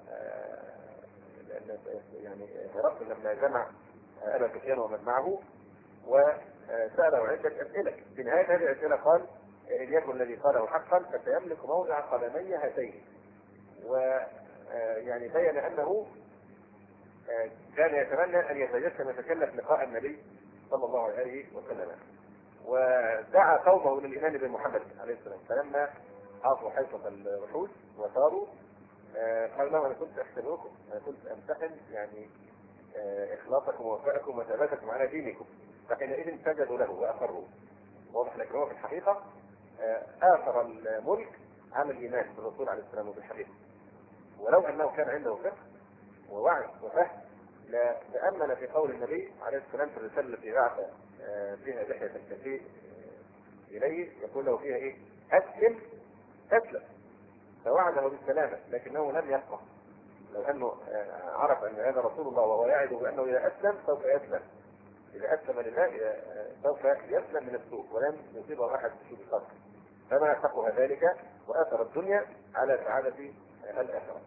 يعني هرقل لما جمع أبا سفيان ومن معه وسأله عدة أسئلة، في نهاية هذه الأسئلة قال إن يكن الذي قاله حقا فسيملك موضع قدمي هاتين. ويعني بين أنه كان يتمنى أن يتجسم يتكلف لقاء النبي صلى الله عليه وسلم، ودعا قومه للإيمان بمحمد عليه السلام. فلما عرفوا حيطة الوحوش وصاروا قال لهم أنا كنت أحسنكم، أنا كنت أمتحن يعني إخلاصكم ووفائكم وثباتكم على دينكم، فحينئذ سجدوا له وأقروا. واضح لك هو في الحقيقة آثر الملك عن الإيمان بالرسول عليه السلام وبالحقيقة. ولو أنه كان عنده فقه ووعي وفهم لتأمل في قول النبي عليه السلام في الرسالة التي بعث فيها لحية الكفيء إليه يقول له فيها إيه؟ أسلم أسلم، فوعده بالسلامة لكنه لم يفقه. لو أنه عرف أن هذا رسول الله وهو يعده بأنه إذا أسلم سوف يسلم، إذا أسلم لله سوف يسلم من السوء ولن يصيبه أحد بسوء القدر، فما فقه ذلك وأثر الدنيا على سعادة الآخرة.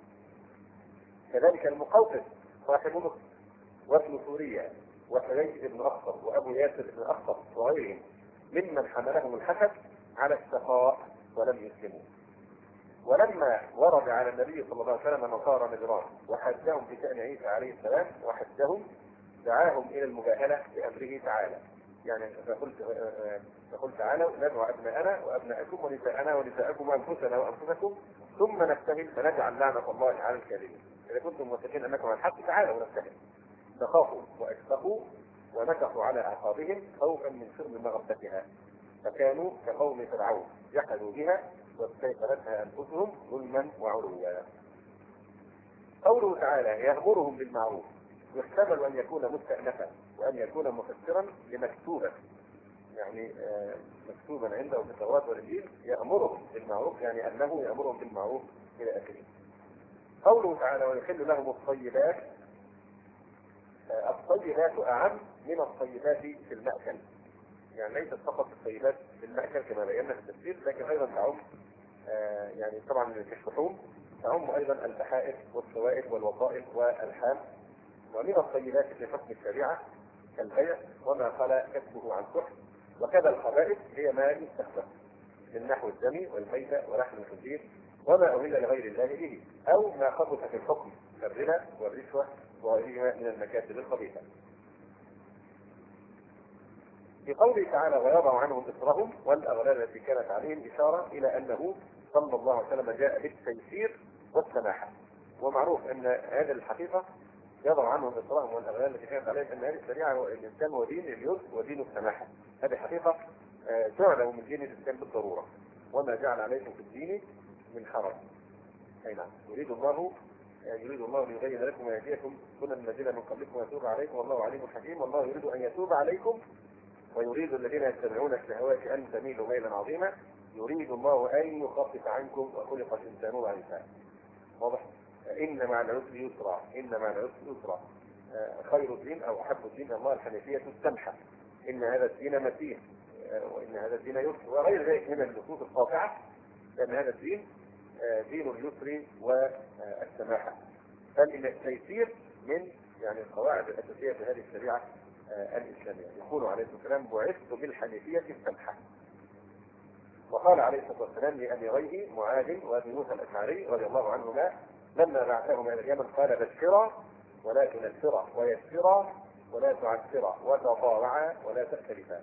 كذلك المقوقس صاحب مصر وابن سوريا وحليف بن أخطر وأبو ياسر بن أخطر وغيرهم ممن حملهم الحسد على السخاء ولم يسلموا. ولما ورد على النبي صلى الله عليه وسلم نصارى نجران وحدهم بشأن عيسى عليه السلام وحدهم دعاهم إلى المباهلة بأمره تعالى، يعني فقلت فقلت تعالوا ندعو أبناءنا وأبناءكم ونساءنا ونساءكم وأنفسنا وأنفسكم ثم نبتهل فنجعل لعنة الله على الكاذبين. إذا كنتم موثقين أنكم على الحق تعالوا ونبتهل. فخافوا واشفقوا ونكصوا على أعقابهم خوفا من شرب مغبتها، فكانوا كقوم فرعون جحدوا بها واستيقنتها أنفسهم ظلما وعلوا. قوله تعالى يأمرهم بالمعروف يحتمل أن يكون مستأنفا وأن يكون مفسرا لمكتوبا، يعني مكتوبا عنده في التوراة والإنجيل يأمرهم بالمعروف، يعني أنه يأمرهم بالمعروف إلى آخره. قوله تعالى ويحل لهم الطيبات، الطيبات أعم من الطيبات في المأكل، يعني ليست فقط الطيبات في المأكل كما بينا في التفسير، لكن أيضا تعم يعني طبعا كالشحوم تعم أيضا البحائر والسوائل والوظائف والحام. ومن الطيبات في حكم الشريعة كالبيع وما خلا كسبه عن سحت، وكذا الخبائث هي ما يستخدم من نحو الدم والميتة ولحم الخنزير وما أهل لغير الله به، أو ما خبث في الحكم كالربا والرشوة وغيرهما من المكاسب الخبيثة. في قوله تعالى ويضع عنهم إصرهم والأغلال التي كانت عليهم إشارة إلى أنه صلى الله عليه وسلم جاء بالتيسير والسماحة. ومعروف أن هذه الحقيقة يضع عنهم إصرهم والأغلال التي كانت عليهم أن هذه الشريعة هو الإنسان ودين اليسر ودين السماحة. هذه حقيقة تعلم من دين الإسلام بالضرورة، وما جعل عليكم في الدين من حرج. أي نعم، يريد الله يريد الله أن يبين لكم ويهديكم سنن الذين من قبلكم ويتوب عليكم والله عليم حكيم. والله يريد أن يتوب عليكم ويريد الذين يتبعون الشهوات أن تميلوا ميلا عظيما. يريد الله أن يخفف عنكم وخلق الإنسان ضعيفا. واضح؟ إن مع العسر يسرا، إن مع العسر يسرا. خير الدين أو أحب الدين الله الحنيفية السمحة، إن هذا الدين متين وإن هذا الدين يسر وغير ذلك من النصوص القاطعة، لأن هذا الدين دين اليسر والسماحة. بل التيسير من يعني القواعد الأساسية في هذه الشريعة الإسلامية. يقول عليه الصلاة والسلام بعثت بالحنيفية السمحة. وقال عليه الصلاة والسلام لأميريه معاذ وأبي موسى الأشعري رضي الله عنهما لما بعثهما إلى اليمن قال بشرا ولا تنفرا ويسرا ولا تعسرا وتطاوعا ولا تختلفا.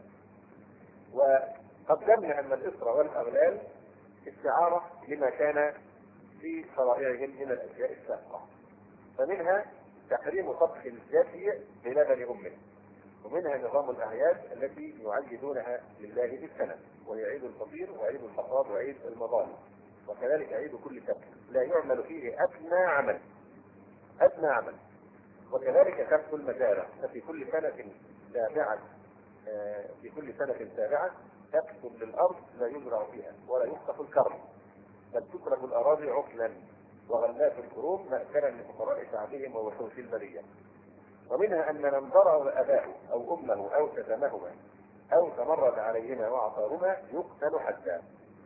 وقدمنا أن الإسر والأغلال استعارة لما كان في شرائعهم من الأشياء السابقة، فمنها تحريم طبخ الجافي بلبن أمه، ومنها نظام الأعياد التي يعيدونها لله في السنة، وهي عيد الفطير وعيد الحصاد وعيد المظالم، وكذلك عيد كل سبت لا يعمل فيه أدنى عمل أدنى عمل. وكذلك كبت المزارع، ففي كل سنة سابعة في كل سنة سابعة تكتب للأرض لا يزرع فيها ولا يخطف الكرم، بل تترك الأراضي عطلا وغلات الكروم مأكلا لفقراء شعبهم ووحوش البرية. ومنها أن من ضرر أباه أو أمه أو شتمهما أو تمرد عليهما وأعطاهما يقتل حدا.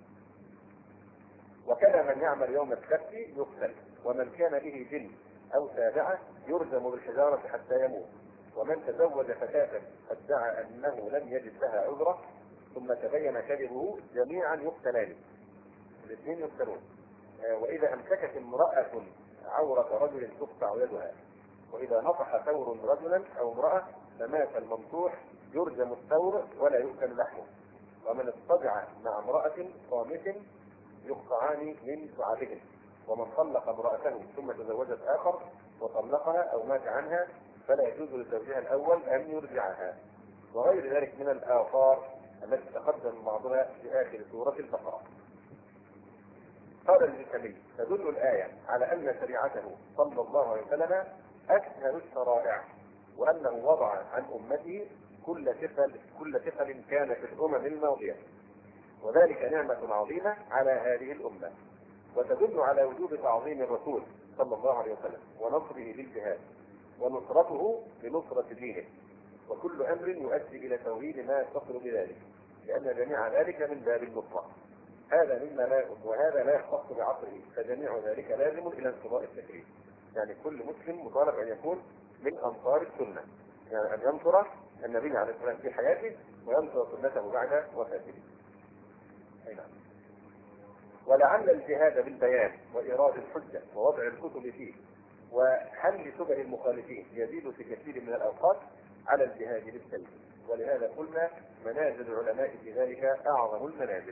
وكذا من يعمل يوم السبت يقتل، ومن كان به جن أو تابعه يرجم بالحجارة حتى يموت، ومن تزوج فتاة فادعى أنه لم يجد لها عذرا ثم تبين كذبه جميعا يقتلان، الاثنين يقتلون. وإذا أمسكت امرأة عورة رجل تقطع يدها، وإذا نطح ثور رجلا أو امرأة فمات المنطوح يرجم الثور ولا يؤكل لحمه، ومن اضطجع مع امرأة صامت يقطعان من شعبهم، ومن طلق امرأته ثم تزوجت آخر وطلقها أو مات عنها فلا يجوز لزوجها الأول أن يرجعها، وغير ذلك من الآثار التي تقدم بعضها في آخر سورة البقرة. قال الجسمي: تدل الآية على أن شريعته صلى الله عليه وسلم أسهل الشرائع، وأنه وضع عن أمته كل ثقل كل ثقل كان في الأمم الماضية، وذلك نعمة عظيمة على هذه الأمة. وتدل على وجوب تعظيم الرسول صلى الله عليه وسلم ونصره للجهاد ونصرته لنصرة دينه، وكل أمر يؤدي إلى توحيد ما يتصل بذلك، لأن جميع ذلك من باب النصرة. هذا مما لا وهذا لا يختص بعصره، فجميع ذلك لازم إلى انقضاء التكليف. يعني كل مسلم مطالب أن يكون من أنصار السنة، يعني أن ينصر النبي عليه الصلاة والسلام في حياته وينصر سنته بعد وفاته. أي نعم. ولعل الجهاد بالبيان وإيراد الحجة ووضع الكتب فيه وحل شبه المخالفين يزيد في كثير من الأوقات على الجهاد بالسيف، ولهذا قلنا منازل العلماء في ذلك أعظم المنازل.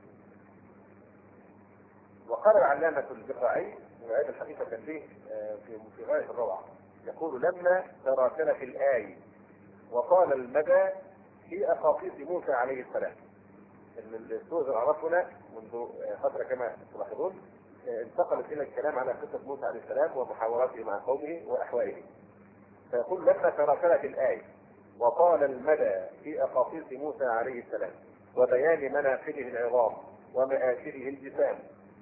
وقال العلامة البقاعي وهذا الحقيقة تنبيه في غاية الروعة، يقول: لما تراكمت الآية وطال المدى في أقاصيص موسى عليه السلام. السورة عرفنا منذ فترة كما تلاحظون انتقلت إلى الكلام على قصة موسى عليه السلام ومحاوراته مع قومه وأحواله، فيقول: لما تراكمت الآية وطال المدى في أقاصيص موسى عليه السلام وبيان مناقبه العظام ومآثره الجسام،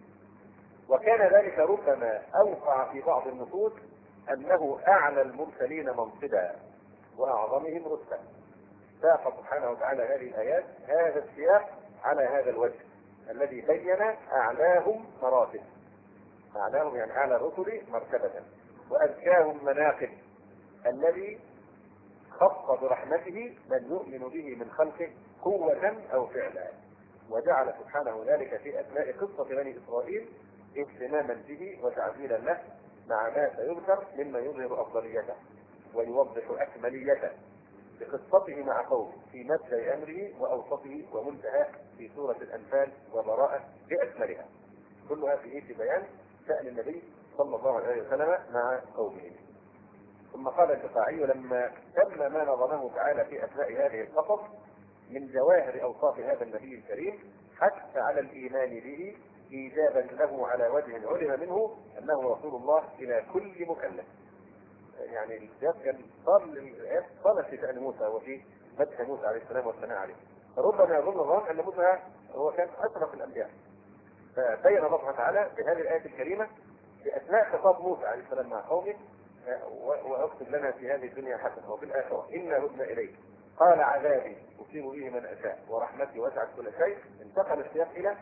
وكان ذلك ربما أوقع في بعض النصوص أنه أعلى المرسلين منصبا وأعظمهم رتبة، ساق سبحانه وتعالى هذه الآيات هذا السياق على هذا الوجه الذي بين أعلاهم مراتب، أعلاهم يعني أعلى الرسل مرتبة، وأزكاهم مناقب الذي خص برحمته من يؤمن به من خلقه قوة أو فعلا، وجعل سبحانه ذلك في أثناء قصة بني إسرائيل اهتماما به وتعديلا له مع ما سيذكر مما يظهر أفضليته ويوضح أكمليته بقصته مع قومه في مبدأ أمره وأوسطه ومنتهى في سورة الأنفال وبراءة بأكملها، كلها في في بيان شأن النبي صلى الله عليه وسلم مع قومه. ثم قال البقاعي: لما تم ما نظمه تعالى في أثناء هذه القصص من جواهر أوصاف هذا النبي الكريم حتى على الإيمان به إيجابا له على وجه علم منه أنه رسول الله إلى كل مكلف. يعني السياق كان صار في شأن موسى وفي مدح موسى عليه السلام والثناء عليه، ربما يظن الظن أن موسى هو كان أشرف الأنبياء، فبين الله تعالى بهذه الآية الكريمة في أثناء خطاب موسى عليه السلام مع قومه: واكتب لنا في هذه الدنيا حسنة وفي الآخرة إنا هدنا إليك، قال: عذابي أصيب به من أشاء ورحمتي وسعت كل شيء. انتقل السياق إلى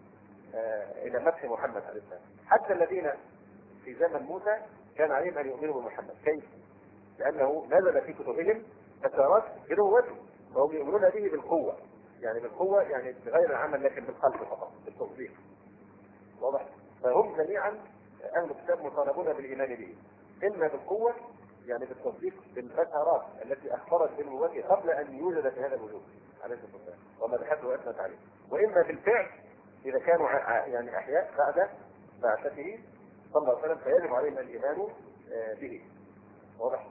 آه إلى مدح محمد عليه السلام. حتى الذين في زمن موسى كان عليهم أن يؤمنوا بمحمد. كيف؟ لأنه نزل في كتبهم أثارات بنبوته، فهم يؤمنون به بالقوة، يعني بالقوة يعني بغير العمل لكن بالقلب فقط، بالتصديق. واضح؟ فهم جميعا أهل الكتاب مطالبون بالإيمان به، إما بالقوة يعني بالتصديق بالأثارات التي أخبرت بنبوته قبل أن يوجد في هذا الوجود عليه الصلاة والسلام ومدحته وأثنت عليه، وإما بالفعل إذا كانوا يعني أحياء بعد بعثته صلى الله عليه وسلم فيجب عليهم الإيمان به. واضح؟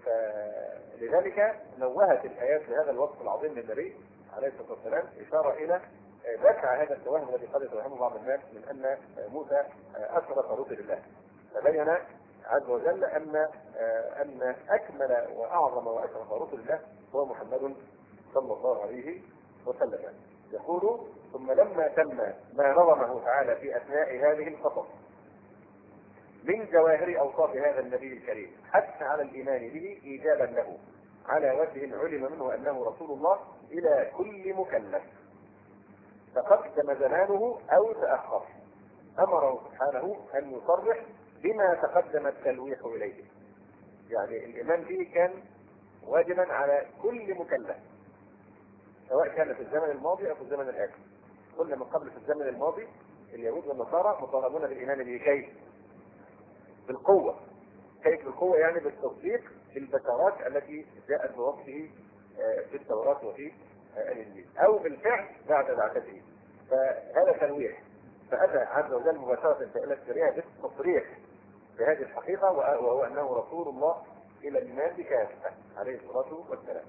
فلذلك نوهت الآيات بهذا الوصف العظيم للنبي عليه الصلاة والسلام إشارة إلى دفع هذا التوهم الذي قد يتوهمه بعض الناس من أن موسى أشرف رسل الله، فبين عز وجل أن أن أكمل وأعظم وأشرف رسل الله هو محمد صلى الله عليه وسلم. يقول: ثم لما تم ما نظمه تعالى في أثناء هذه القصص من جواهر أوصاف هذا النبي الكريم حتى على الإيمان به إيجابا له على وجه علم منه أنه رسول الله إلى كل مكلف تقدم زمانه أو تأخر. أمره سبحانه أن يصرح بما تقدم التلويح إليه. يعني الإيمان به كان واجبا على كل مكلف، سواء كان في الزمن الماضي أو في الزمن الآخر. قلنا من قبل في الزمن الماضي اليهود والنصارى مطالبون بالإيمان به كيف؟ بالقوة. كيف بالقوة؟ يعني بالتصديق في البشارات التي جاءت بوصفه في التوراة وفي الإنجيل، أو بالفعل بعد بعثته. فهذا تلويح، فأتى عز وجل مباشرة في آية الشريعة بالتصريح بهذه الحقيقة، وهو أنه رسول الله إلى الناس كافة عليه الصلاة والسلام.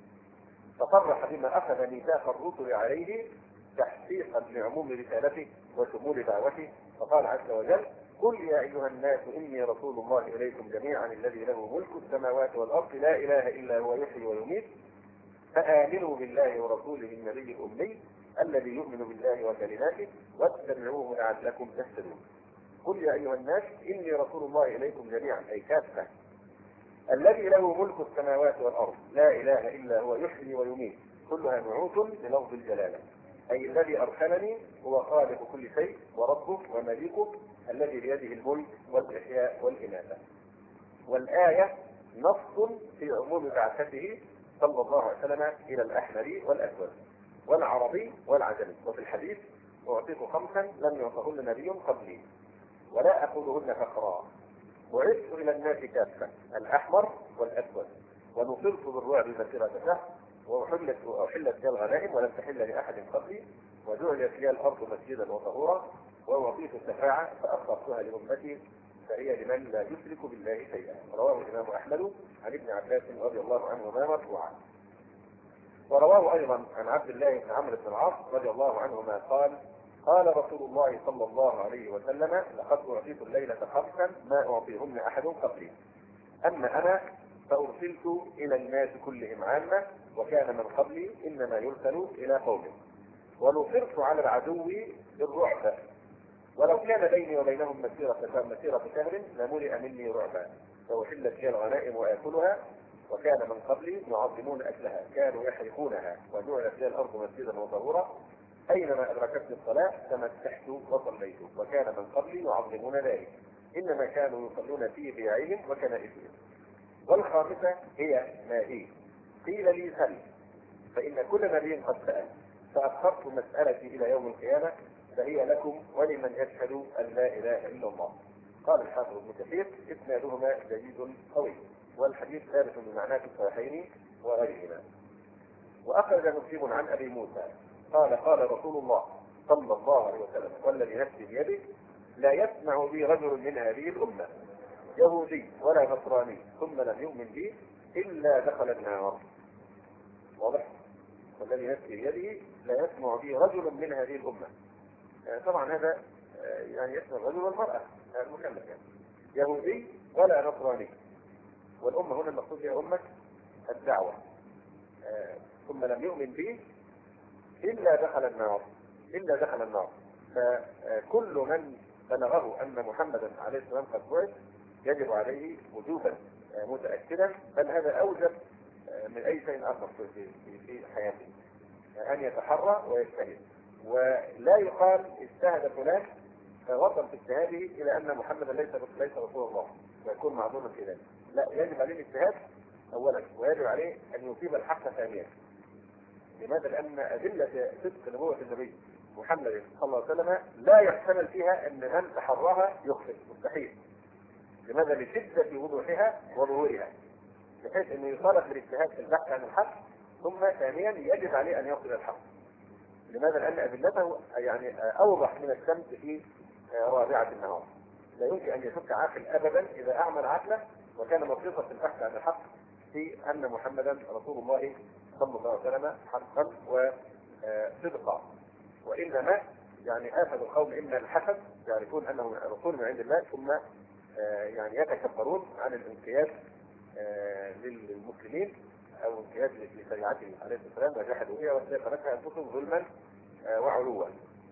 فصرح بما أخذ ميثاق الرسل عليه تحقيقا لعموم رسالته وشمول دعوته، فقال عز وجل: قل يا أيها الناس إني رسول الله إليكم جميعا الذي له ملك السماوات والأرض لا إله إلا هو يحيي ويميت فآمنوا بالله ورسوله النبي الأمي الذي يؤمن بالله وكلماته واتبعوه لعلكم تهتدون. قل يا أيها الناس إني رسول الله إليكم جميعا أي كافة الذي له ملك السماوات والأرض لا إله إلا هو يحيي ويميت، كلها نعوت بلفظ الجلالة، أي الذي أرسلني هو خالق كل شيء وربه ومليكه الذي بيده الملك والإحياء والإماتة. والآية نص في عموم بعثته صلى الله عليه وسلم إلى الأحمر والأسود والعربي والعجمي. وفي الحديث: أعطيت خمسا لم يعطهن نبي قبلي ولا أقولهن فقراء، بعثت إلى الناس كافة الأحمر والأسود، ونصرت بالرعب مسيرة شهر، وأحلت أحلت لي الغنائم ولم تحل لأحد قبلي، وجعلت لي الأرض مسجدا وطهورا، وأعطيت الشفاعة فأخرتها لأمتي فهي لمن لا يشرك بالله شيئا. رواه الإمام أحمد عن ابن عباس رضي الله عنهما مرفوعا. ورواه أيضا عن عبد الله بن عمرو بن العاص رضي الله عنهما قال: قال رسول الله صلى الله عليه وسلم: لقد أعطيت الليلة خمسا ما أعطيهن أحد قبلي، أما أنا فأرسلت إلى الناس كلهم عامة، وكان من قبلي إنما يرسل إلى قومه، ونصرت على العدو بالرعب، ولو كان بيني وبينهم مسيرة مسيرة شهر لملئ مني رعبا، فأحلت لي الغنائم وآكلها، وكان من قبلي يعظمون أكلها كانوا يحرقونها، وجعلت لي الأرض مسجدا وطهورا، أينما أدركتني الصلاة تمسحت وصليت، وكان من قبلي يعظمون ذلك، إنما كانوا يصلون في بيعهم وكنائسهم. والخامسة هي ما هي؟ قيل لي سل، فإن كل نبي قد سأل، فأخرت مسألتي إلى يوم القيامة، فهي لكم ولمن يشهد أن لا إله إلا الله. قال الحافظ ابن كثير: إسنادهما جيد قوي، والحديث ثابت بمعناه في الصحيحين وغيرهما. وأخرج مسلم عن أبي موسى قال: قال رسول الله صلى الله عليه وسلم: والذي نفسي بيده لا يسمع بي رجل من هذه الأمة يهودي ولا نصراني ثم لم يؤمن بي إلا دخل النار. واضح؟ والذي نفسي بيده لا يسمع بي رجل من هذه الأمة. طبعا هذا يعني يشمل الرجل والمرأة المكلف، يعني يهودي ولا نصراني، والأمة هنا المقصود بها أمة الدعوة، ثم لم يؤمن به إلا دخل النار إلا دخل النار. فكل من بلغه أن محمدا عليه السلام قد بعث يجب عليه وجوبا متأكدا، بل هذا أوجب من أي شيء آخر في في حياته، أن يتحرى ويجتهد، ولا يقال اجتهد فلان فوصل في اجتهاده إلى أن محمدا ليس ليس رسول الله ويكون معذورا في ذلك. لا، يجب عليه الاجتهاد أولا، ويجب عليه أن يصيب الحق ثانيا. لماذا؟ لأن أدلة صدق نبوة النبي محمد صلى الله عليه وسلم لا يحتمل فيها أن من تحراها يخطئ، مستحيل. لماذا؟ لشدة وضوحها وظهورها، بحيث أنه يطالب بالاجتهاد في البحث عن الحق، ثم ثانيا يجب عليه أن يصل الحق. لماذا؟ لأن أدلته يعني أوضح من الشمس في رابعة النهار. لا يمكن أن يشك عاقل أبدا إذا أعمل عقله وكان مبسوطا في البحث عن الحق في أن محمدا رسول الله صلى الله عليه وسلم حقا وصدقا. وإنما يعني آفة القوم إما الحسد، يعرفون أنه رسول من عند الله، ثم يعني يتكبرون عن الانقياد للمسلمين أو انقياد لشريعته عليه السلام، وجحدوا بها واستيقنتها أنفسهم ظلما وعلوا.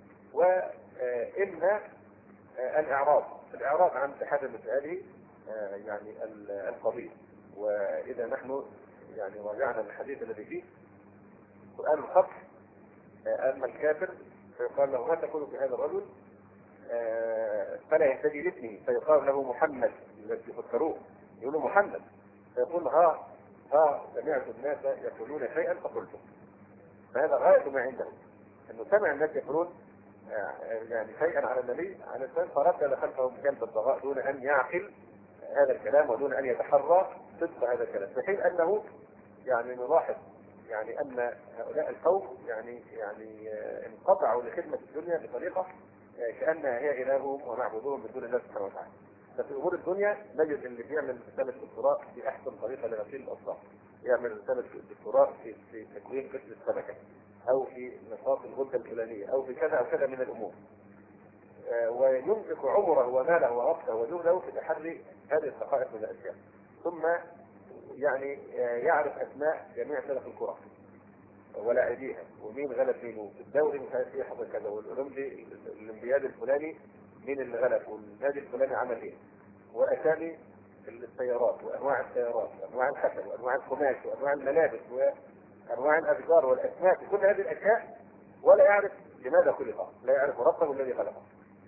وإما الإعراض الإعراض عن اتحاد مثل هذه يعني القضية. وإذا نحن يعني راجعنا الحديث الذي فيه سؤال الخطر. اما الكافر فيقال له ما تقول في هذا الرجل فلا يهتدي لاسمه فيقال له محمد، يفكروه يقولوا محمد فيقول ها ها سمعت الناس يقولون شيئا فقلته. فهذا غاية ما عنده انه سمع الناس يقولون يعني شيئا على النبي عليه السلام فرد خلفهم كلب الضغاء دون ان يعقل هذا الكلام ودون ان يتحرى صدق هذا الكلام، في حين انه يعني نلاحظ يعني ان هؤلاء القوم يعني يعني انقطعوا لخدمه الدنيا بطريقه كانها هي الههم ومعبودهم من دون الله سبحانه وتعالى. ففي امور الدنيا نجد اللي بيعمل رساله دكتوراه في احسن طريقه لغسيل الاطراف، يعمل رساله دكتوراه في في تكوين قسم السمكه او في نشاط الغده الفلانيه او في كذا او كذا من الامور، وينفق عمره وماله ووقته وجهده في تحري هذه الحقائق من الاشياء، ثم يعني يعرف اسماء جميع فرق الكره ولا ايديها ومين غلب مين وفي الدوري مش عارف ايه حصل كذا والاولمبي الانبياد الفلاني مين اللي غلب والنادي الفلاني عمل ايه، واسامي السيارات وانواع السيارات وانواع الخشب وانواع القماش وانواع الملابس وانواع الاشجار والاسماك وكل هذه الاشياء، ولا يعرف لماذا خلق، لا يعرف ربه الذي خلقه.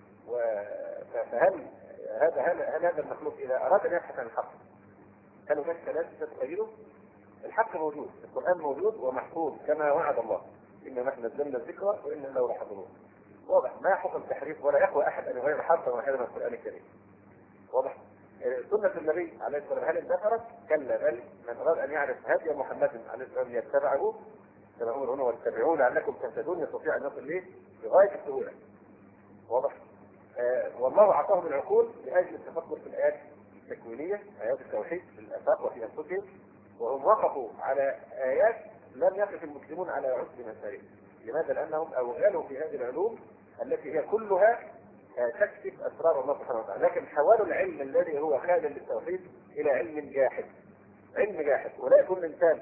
فهل هذا هل هذا المخلوق اذا اراد ان يبحث عن الحق هل هناك ثلاثه تتخيلوا؟ الحق موجود، القرآن موجود ومحفوظ كما وعد الله إننا نحن نزلنا الذكر وإنا له لحافظون. واضح ما يحق التحريف ولا يقوى أحد أن يغير حرفا واحدا من القرآن الكريم. واضح سنة النبي عليه الصلاة والسلام هل انتشرت؟ كلا، بل من أراد أن يعرف هدي محمد عليه الصلاة والسلام يتبعه كما أمر هنا واتبعوه لعلكم تهتدون يستطيع أن يصل ليه بغاية السهولة. واضح آه والله أعطاهم العقول لأجل التفكر في الآيات التكوينية آيات التوحيد في الآفاق وفي أنفسهم، وهم وقفوا على آيات لم يقف المسلمون على عشر مسائل. لماذا؟ لأنهم أوغلوا في هذه العلوم التي هي كلها تكشف أسرار الله سبحانه وتعالى، لكن حولوا العلم الذي هو خالد للتوحيد إلى علم جاحد. علم جاحد، ولا يكون الإنسان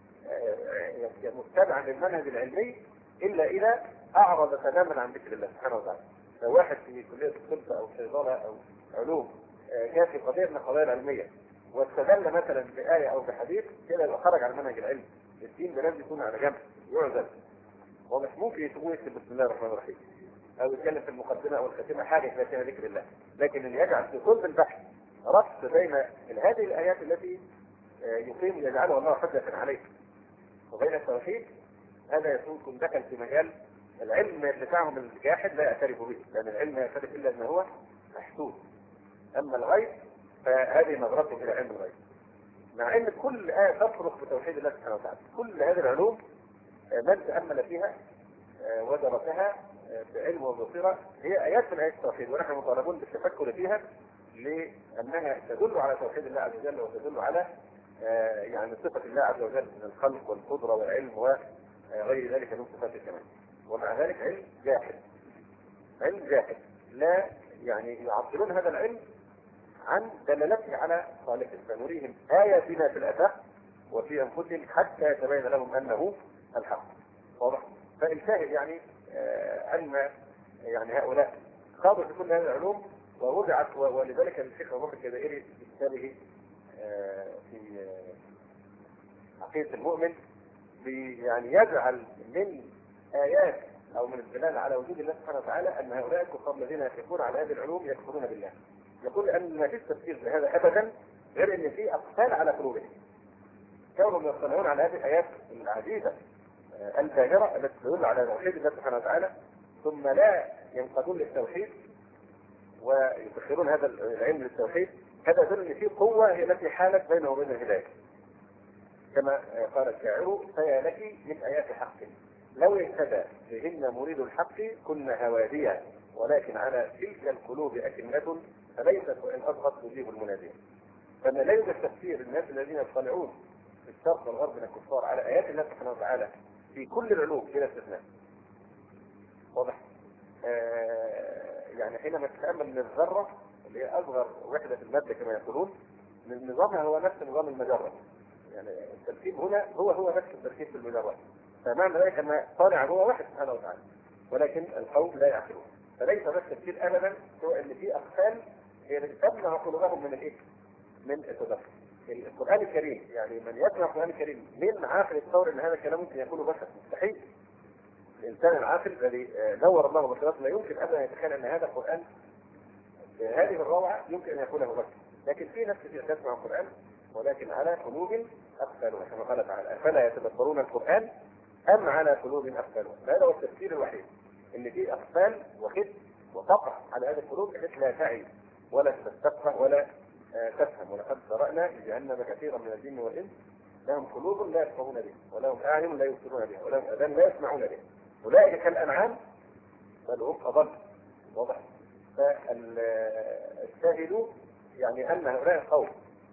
متبعا للمنهج العلمي إلا إذا أعرض تماما عن ذكر الله سبحانه وتعالى. لو واحد في كلية الطب أو صيدلة أو علوم جاء في قضية من القضايا العلمية واستدل مثلا بآية أو بحديث كده يبقى خرج عن المنهج العلمي، الدين ده لازم يكون على جنب يعزل. واضح ممكن يسموه يكتب بسم الله الرحمن الرحيم أو يتكلم في المقدمة أو الخاتمة حاجة فيها ذكر الله، لكن اللي يجعل في صلب البحث ربط بين هذه الآيات التي يقيم يجعلها الله حجة عليه وبين التوحيد، هذا يكون دخل في مجال العلم بتاعهم الجاحد لا يعترف به، لأن العلم لا يعترف إلا أنه هو محسوس. أما الغيب فهذه نظرته إلى علم الغيب، مع أن كل آية تصرخ بتوحيد الله سبحانه وتعالى. كل هذه العلوم من تأمل فيها ودرسها بعلم وبصيرة هي آيات من آيات التوحيد، ونحن مطالبون بالتفكر فيها لأنها تدل على توحيد الله عز وجل وتدل على يعني صفة الله عز وجل من الخلق والقدرة والعلم وغير ذلك من صفات الكمال. ومع ذلك علم جاحد، علم جاحد لا يعني يعطلون هذا العلم عن دلالته على خالقه، فنريهم آياتنا في الآفاق وفي أنفسهم حتى يتبين لهم أنه الحق. واضح؟ فالشاهد يعني آه أن يعني هؤلاء خاضوا في كل هذه العلوم ووضعت، ولذلك الشيخ أبو بكر الجزائري في كتابه آه في آه عقيدة المؤمن يعني يجعل من آيات أو من الدلالة على وجود الله سبحانه وتعالى أن هؤلاء الكفار الذين يكفرون على هذه العلوم يكفرون بالله. يقول أن ما فيش تفسير بهذا أبدا غير أن في أقفال على قلوبهم كونهم يطلعون على هذه الآيات العديدة الباهرة التي تدل على توحيد الله سبحانه وتعالى، ثم لا ينقادون للتوحيد ويسخرون هذا العلم للتوحيد. هذا يدل أن في قوة هي التي حالت بينه وبين الهداية، كما قال الشاعر: فيا لك من آيات حق لو اهتدى بهن مريد الحق كنا هواديا، ولكن على تلك القلوب أكنة فليست وإن أصغت تجيب المنادين. فما لا يوجد تفسير الناس الذين يطلعون في الشرق والغرب من الكفار على آيات الله سبحانه وتعالى في كل العلوم بلا استثناء. واضح؟ آه يعني حينما تتأمل من الذرة اللي هي أصغر وحدة المادة كما يقولون، نظامها هو نفس نظام المجرة، يعني التركيب هنا هو هو نفس التركيب في المجرة، فمعنى ذلك أن طالع هو واحد سبحانه وتعالى، ولكن القوم لا يعقلون. فليس بس تفسير أبدا هو أن في أقفال هي تمنع قلوبهم من الإيه؟ من التدبر. القرآن الكريم، يعني من يسمع القرآن الكريم من عاقل يتصور ان هذا الكلام ممكن يكون بشر، مستحيل. الانسان العاقل الذي نور الله بصيرته لا يمكن ابدا يتخيل ان هذا القرآن هذه الروعة يمكن ان يكون بشر. لكن في ناس كثير تسمع القرآن ولكن على قلوب اقفالها، كما قال تعالى افلا يتدبرون القرآن ام على قلوب اقفالها. فهذا هو التفسير الوحيد، ان في اقفال وختم وتقع على هذه القلوب بحيث لا تعي ولا تستفهم ولا آه تفهم. ولقد ذرأنا لجهنم كثيرا من الجن والانس لهم قلوب لا يفقهون بها ولهم اعين لا يبصرون بها ولهم اذان لا يسمعون بها اولئك كالانعام بل هم اضل. واضح؟ فالشاهد يعني ان هؤلاء القوم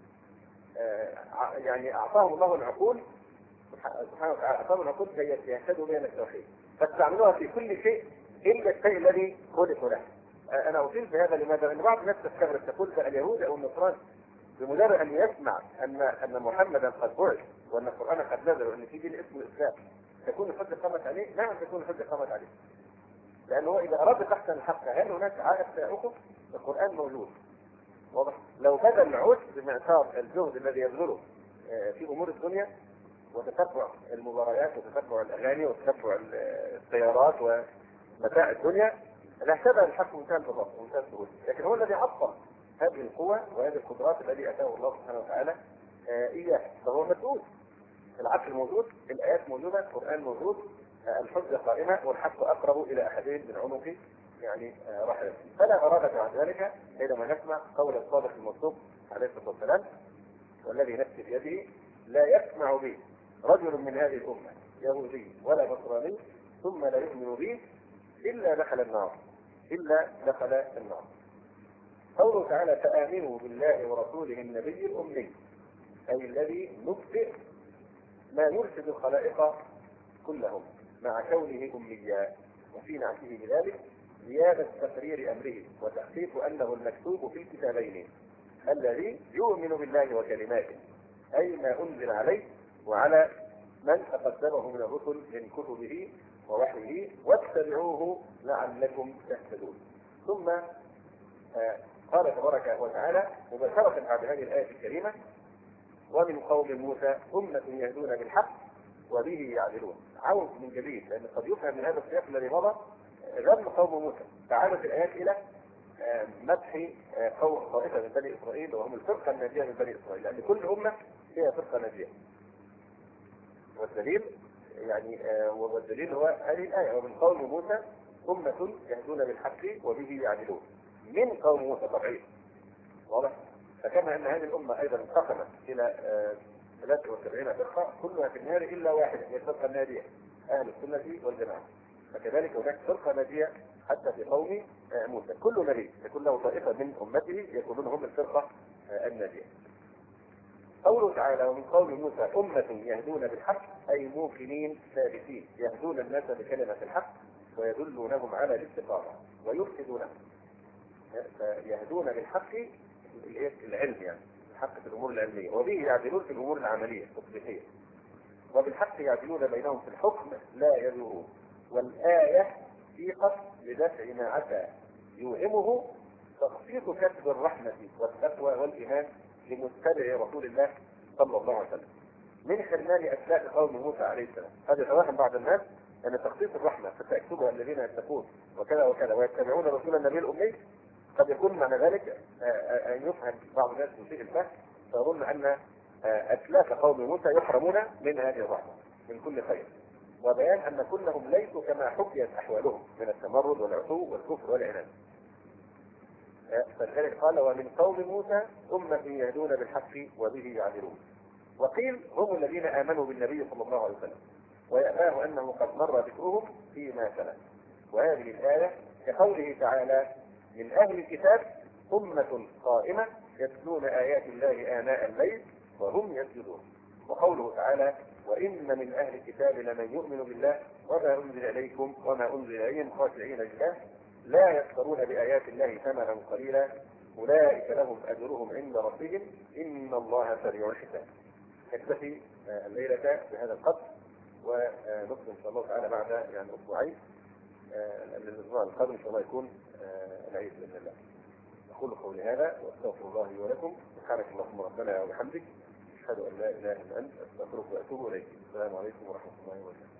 آه يعني اعطاهم الله العقول سبحانه وتعالى، اعطاهم العقول كي يهتدوا بها التوحيد، فاستعملوها في كل شيء الا الشيء الذي خلقوا له. انا اطيل بهذا لماذا؟ لان بعض الناس تستغرب تقول اليهود او النصارى بمجرد ان يسمع ان ان محمدا قد بعث وان القران قد نزل وان في دين اسمه الاسلام تكون الحجه قامت عليه. نعم تكون الحجه قامت عليه، لانه اذا اراد بحثا الحق هل هناك عائق سيعوقه؟ القران موجود. واضح؟ لو بذل العود بمعشار الجهد الذي يبذله في امور الدنيا وتتبع المباريات وتتبع الاغاني وتتبع السيارات ومتاع الدنيا لاحتبى الحق منتهى البساطه ومنتهى السهوله. لكن هو الذي عطل هذه القوة وهذه القدرات الذي اتاه الله سبحانه وتعالى آه اياه، فهو مسؤول. العقل موجود، الايات موجوده، القران موجود، آه الحجه قائمه، والحق اقرب الى احدين من عنق يعني آه رحل. فلا غرابه بعد ذلك حينما نسمع قول الصادق المصدوق عليه الصلاه والسلام والذي نفسي بيده لا يسمع بي رجل من هذه الامه يهودي ولا نصراني ثم لا يؤمن بي الا دخل النار الا دخل النار. قوله تعالى فآمنوا بالله ورسوله النبي الأمي أي الذي نبدئ ما يرشد الخلائق كلهم مع كونه أميا، وفي نعته بذلك زيادة تقرير أمره وتحقيق أنه المكتوب في الكتابين الذي يؤمن بالله وكلماته أي ما أنزل عليه وعلى من تقدمه من الرسل من كتبه ووحيه واتبعوه لعلكم تهتدون. ثم آه قال تبارك وتعالى مباشرة بعد هذه الآية الكريمة ومن قوم موسى أمة يهدون بالحق وبه يعدلون. عود من جديد، لأن قد يفهم من هذا السياق الذي مضى ذم قوم موسى، تعالت الآيات إلى مدح قوم طائفة من بني إسرائيل وهم الفرقة الناجية من بني إسرائيل، لأن كل أمة فيها فرقة ناجية. والدليل يعني والدليل هو هذه الآية ومن قوم موسى أمة يهدون بالحق وبه يعدلون من قوم موسى طبعا. واضح؟ فكما ان هذه الامه ايضا انقسمت الى ثلاثة وسبعين فرقه كلها في النار الا واحده هي الفرقه الناجيه اهل السنه والجماعه، فكذلك هناك فرقه ناجيه حتى في قوم موسى. كل نبي يكون له طائفه من امته يكونون هم الفرقه الناجيه. قوله تعالى ومن قوم موسى امه يهدون بالحق اي موقنين ثابتين يهدون الناس بكلمه الحق ويدلونهم على الاستقامه ويرشدونهم. فيهدون بالحق العلم يعني الحق في الامور العلميه وبه يعدلون في الامور العمليه التطبيقيه وبالحق يعدلون بينهم في الحكم لا يدورون. والايه سيقت لدفع ما عسى يوهمه تخصيص كسب الرحمه والتقوى والايمان لمتبع رسول الله صلى الله عليه وسلم من حرمان اسلاف قوم موسى عليه السلام. هذا توهم بعض الناس ان تخصيص الرحمه فتكتبها الذين يتقون وكذا وكذا ويتبعون رسول النبي الامي قد يكون معنى ذلك ان يفهم بعض الناس من شيء الفهم فيظن ان اسلاف قوم موسى يحرمون من هذه الرحمه من كل خير، وبيان ان كلهم ليسوا كما حكيت احوالهم من التمرد والعتو والكفر والعناد. فلذلك قال ومن قوم موسى امه يهدون بالحق وبه يعدلون. وقيل هم الذين امنوا بالنبي صلى الله عليه وسلم ويأباه انه قد مر ذكرهم فيما سلف. وهذه الايه كقوله تعالى من اهل الكتاب امه قائمه يتلون ايات الله اناء الليل وهم يسجدون. وقوله تعالى وان من اهل الكتاب لمن يؤمن بالله وما انزل اليكم وما انزل اليهم خاشعين لله لا يشترون بايات الله ثمنا قليلا اولئك لهم اجرهم عند ربهم ان الله سريع الحساب. نكتفي الليله بهذا القدر ونكمل ان شاء الله تعالى بعد يعني اسبوعين. الاسبوع القادم ان شاء الله يكون العيد باذن الله. اقول قولي هذا واستغفر الله لي ولكم. سبحانك اللهم ربنا وبحمدك أشهد أن لا إله إلا أنت أستغفرك وأتوب إليك. السلام عليكم ورحمة الله وبركاته.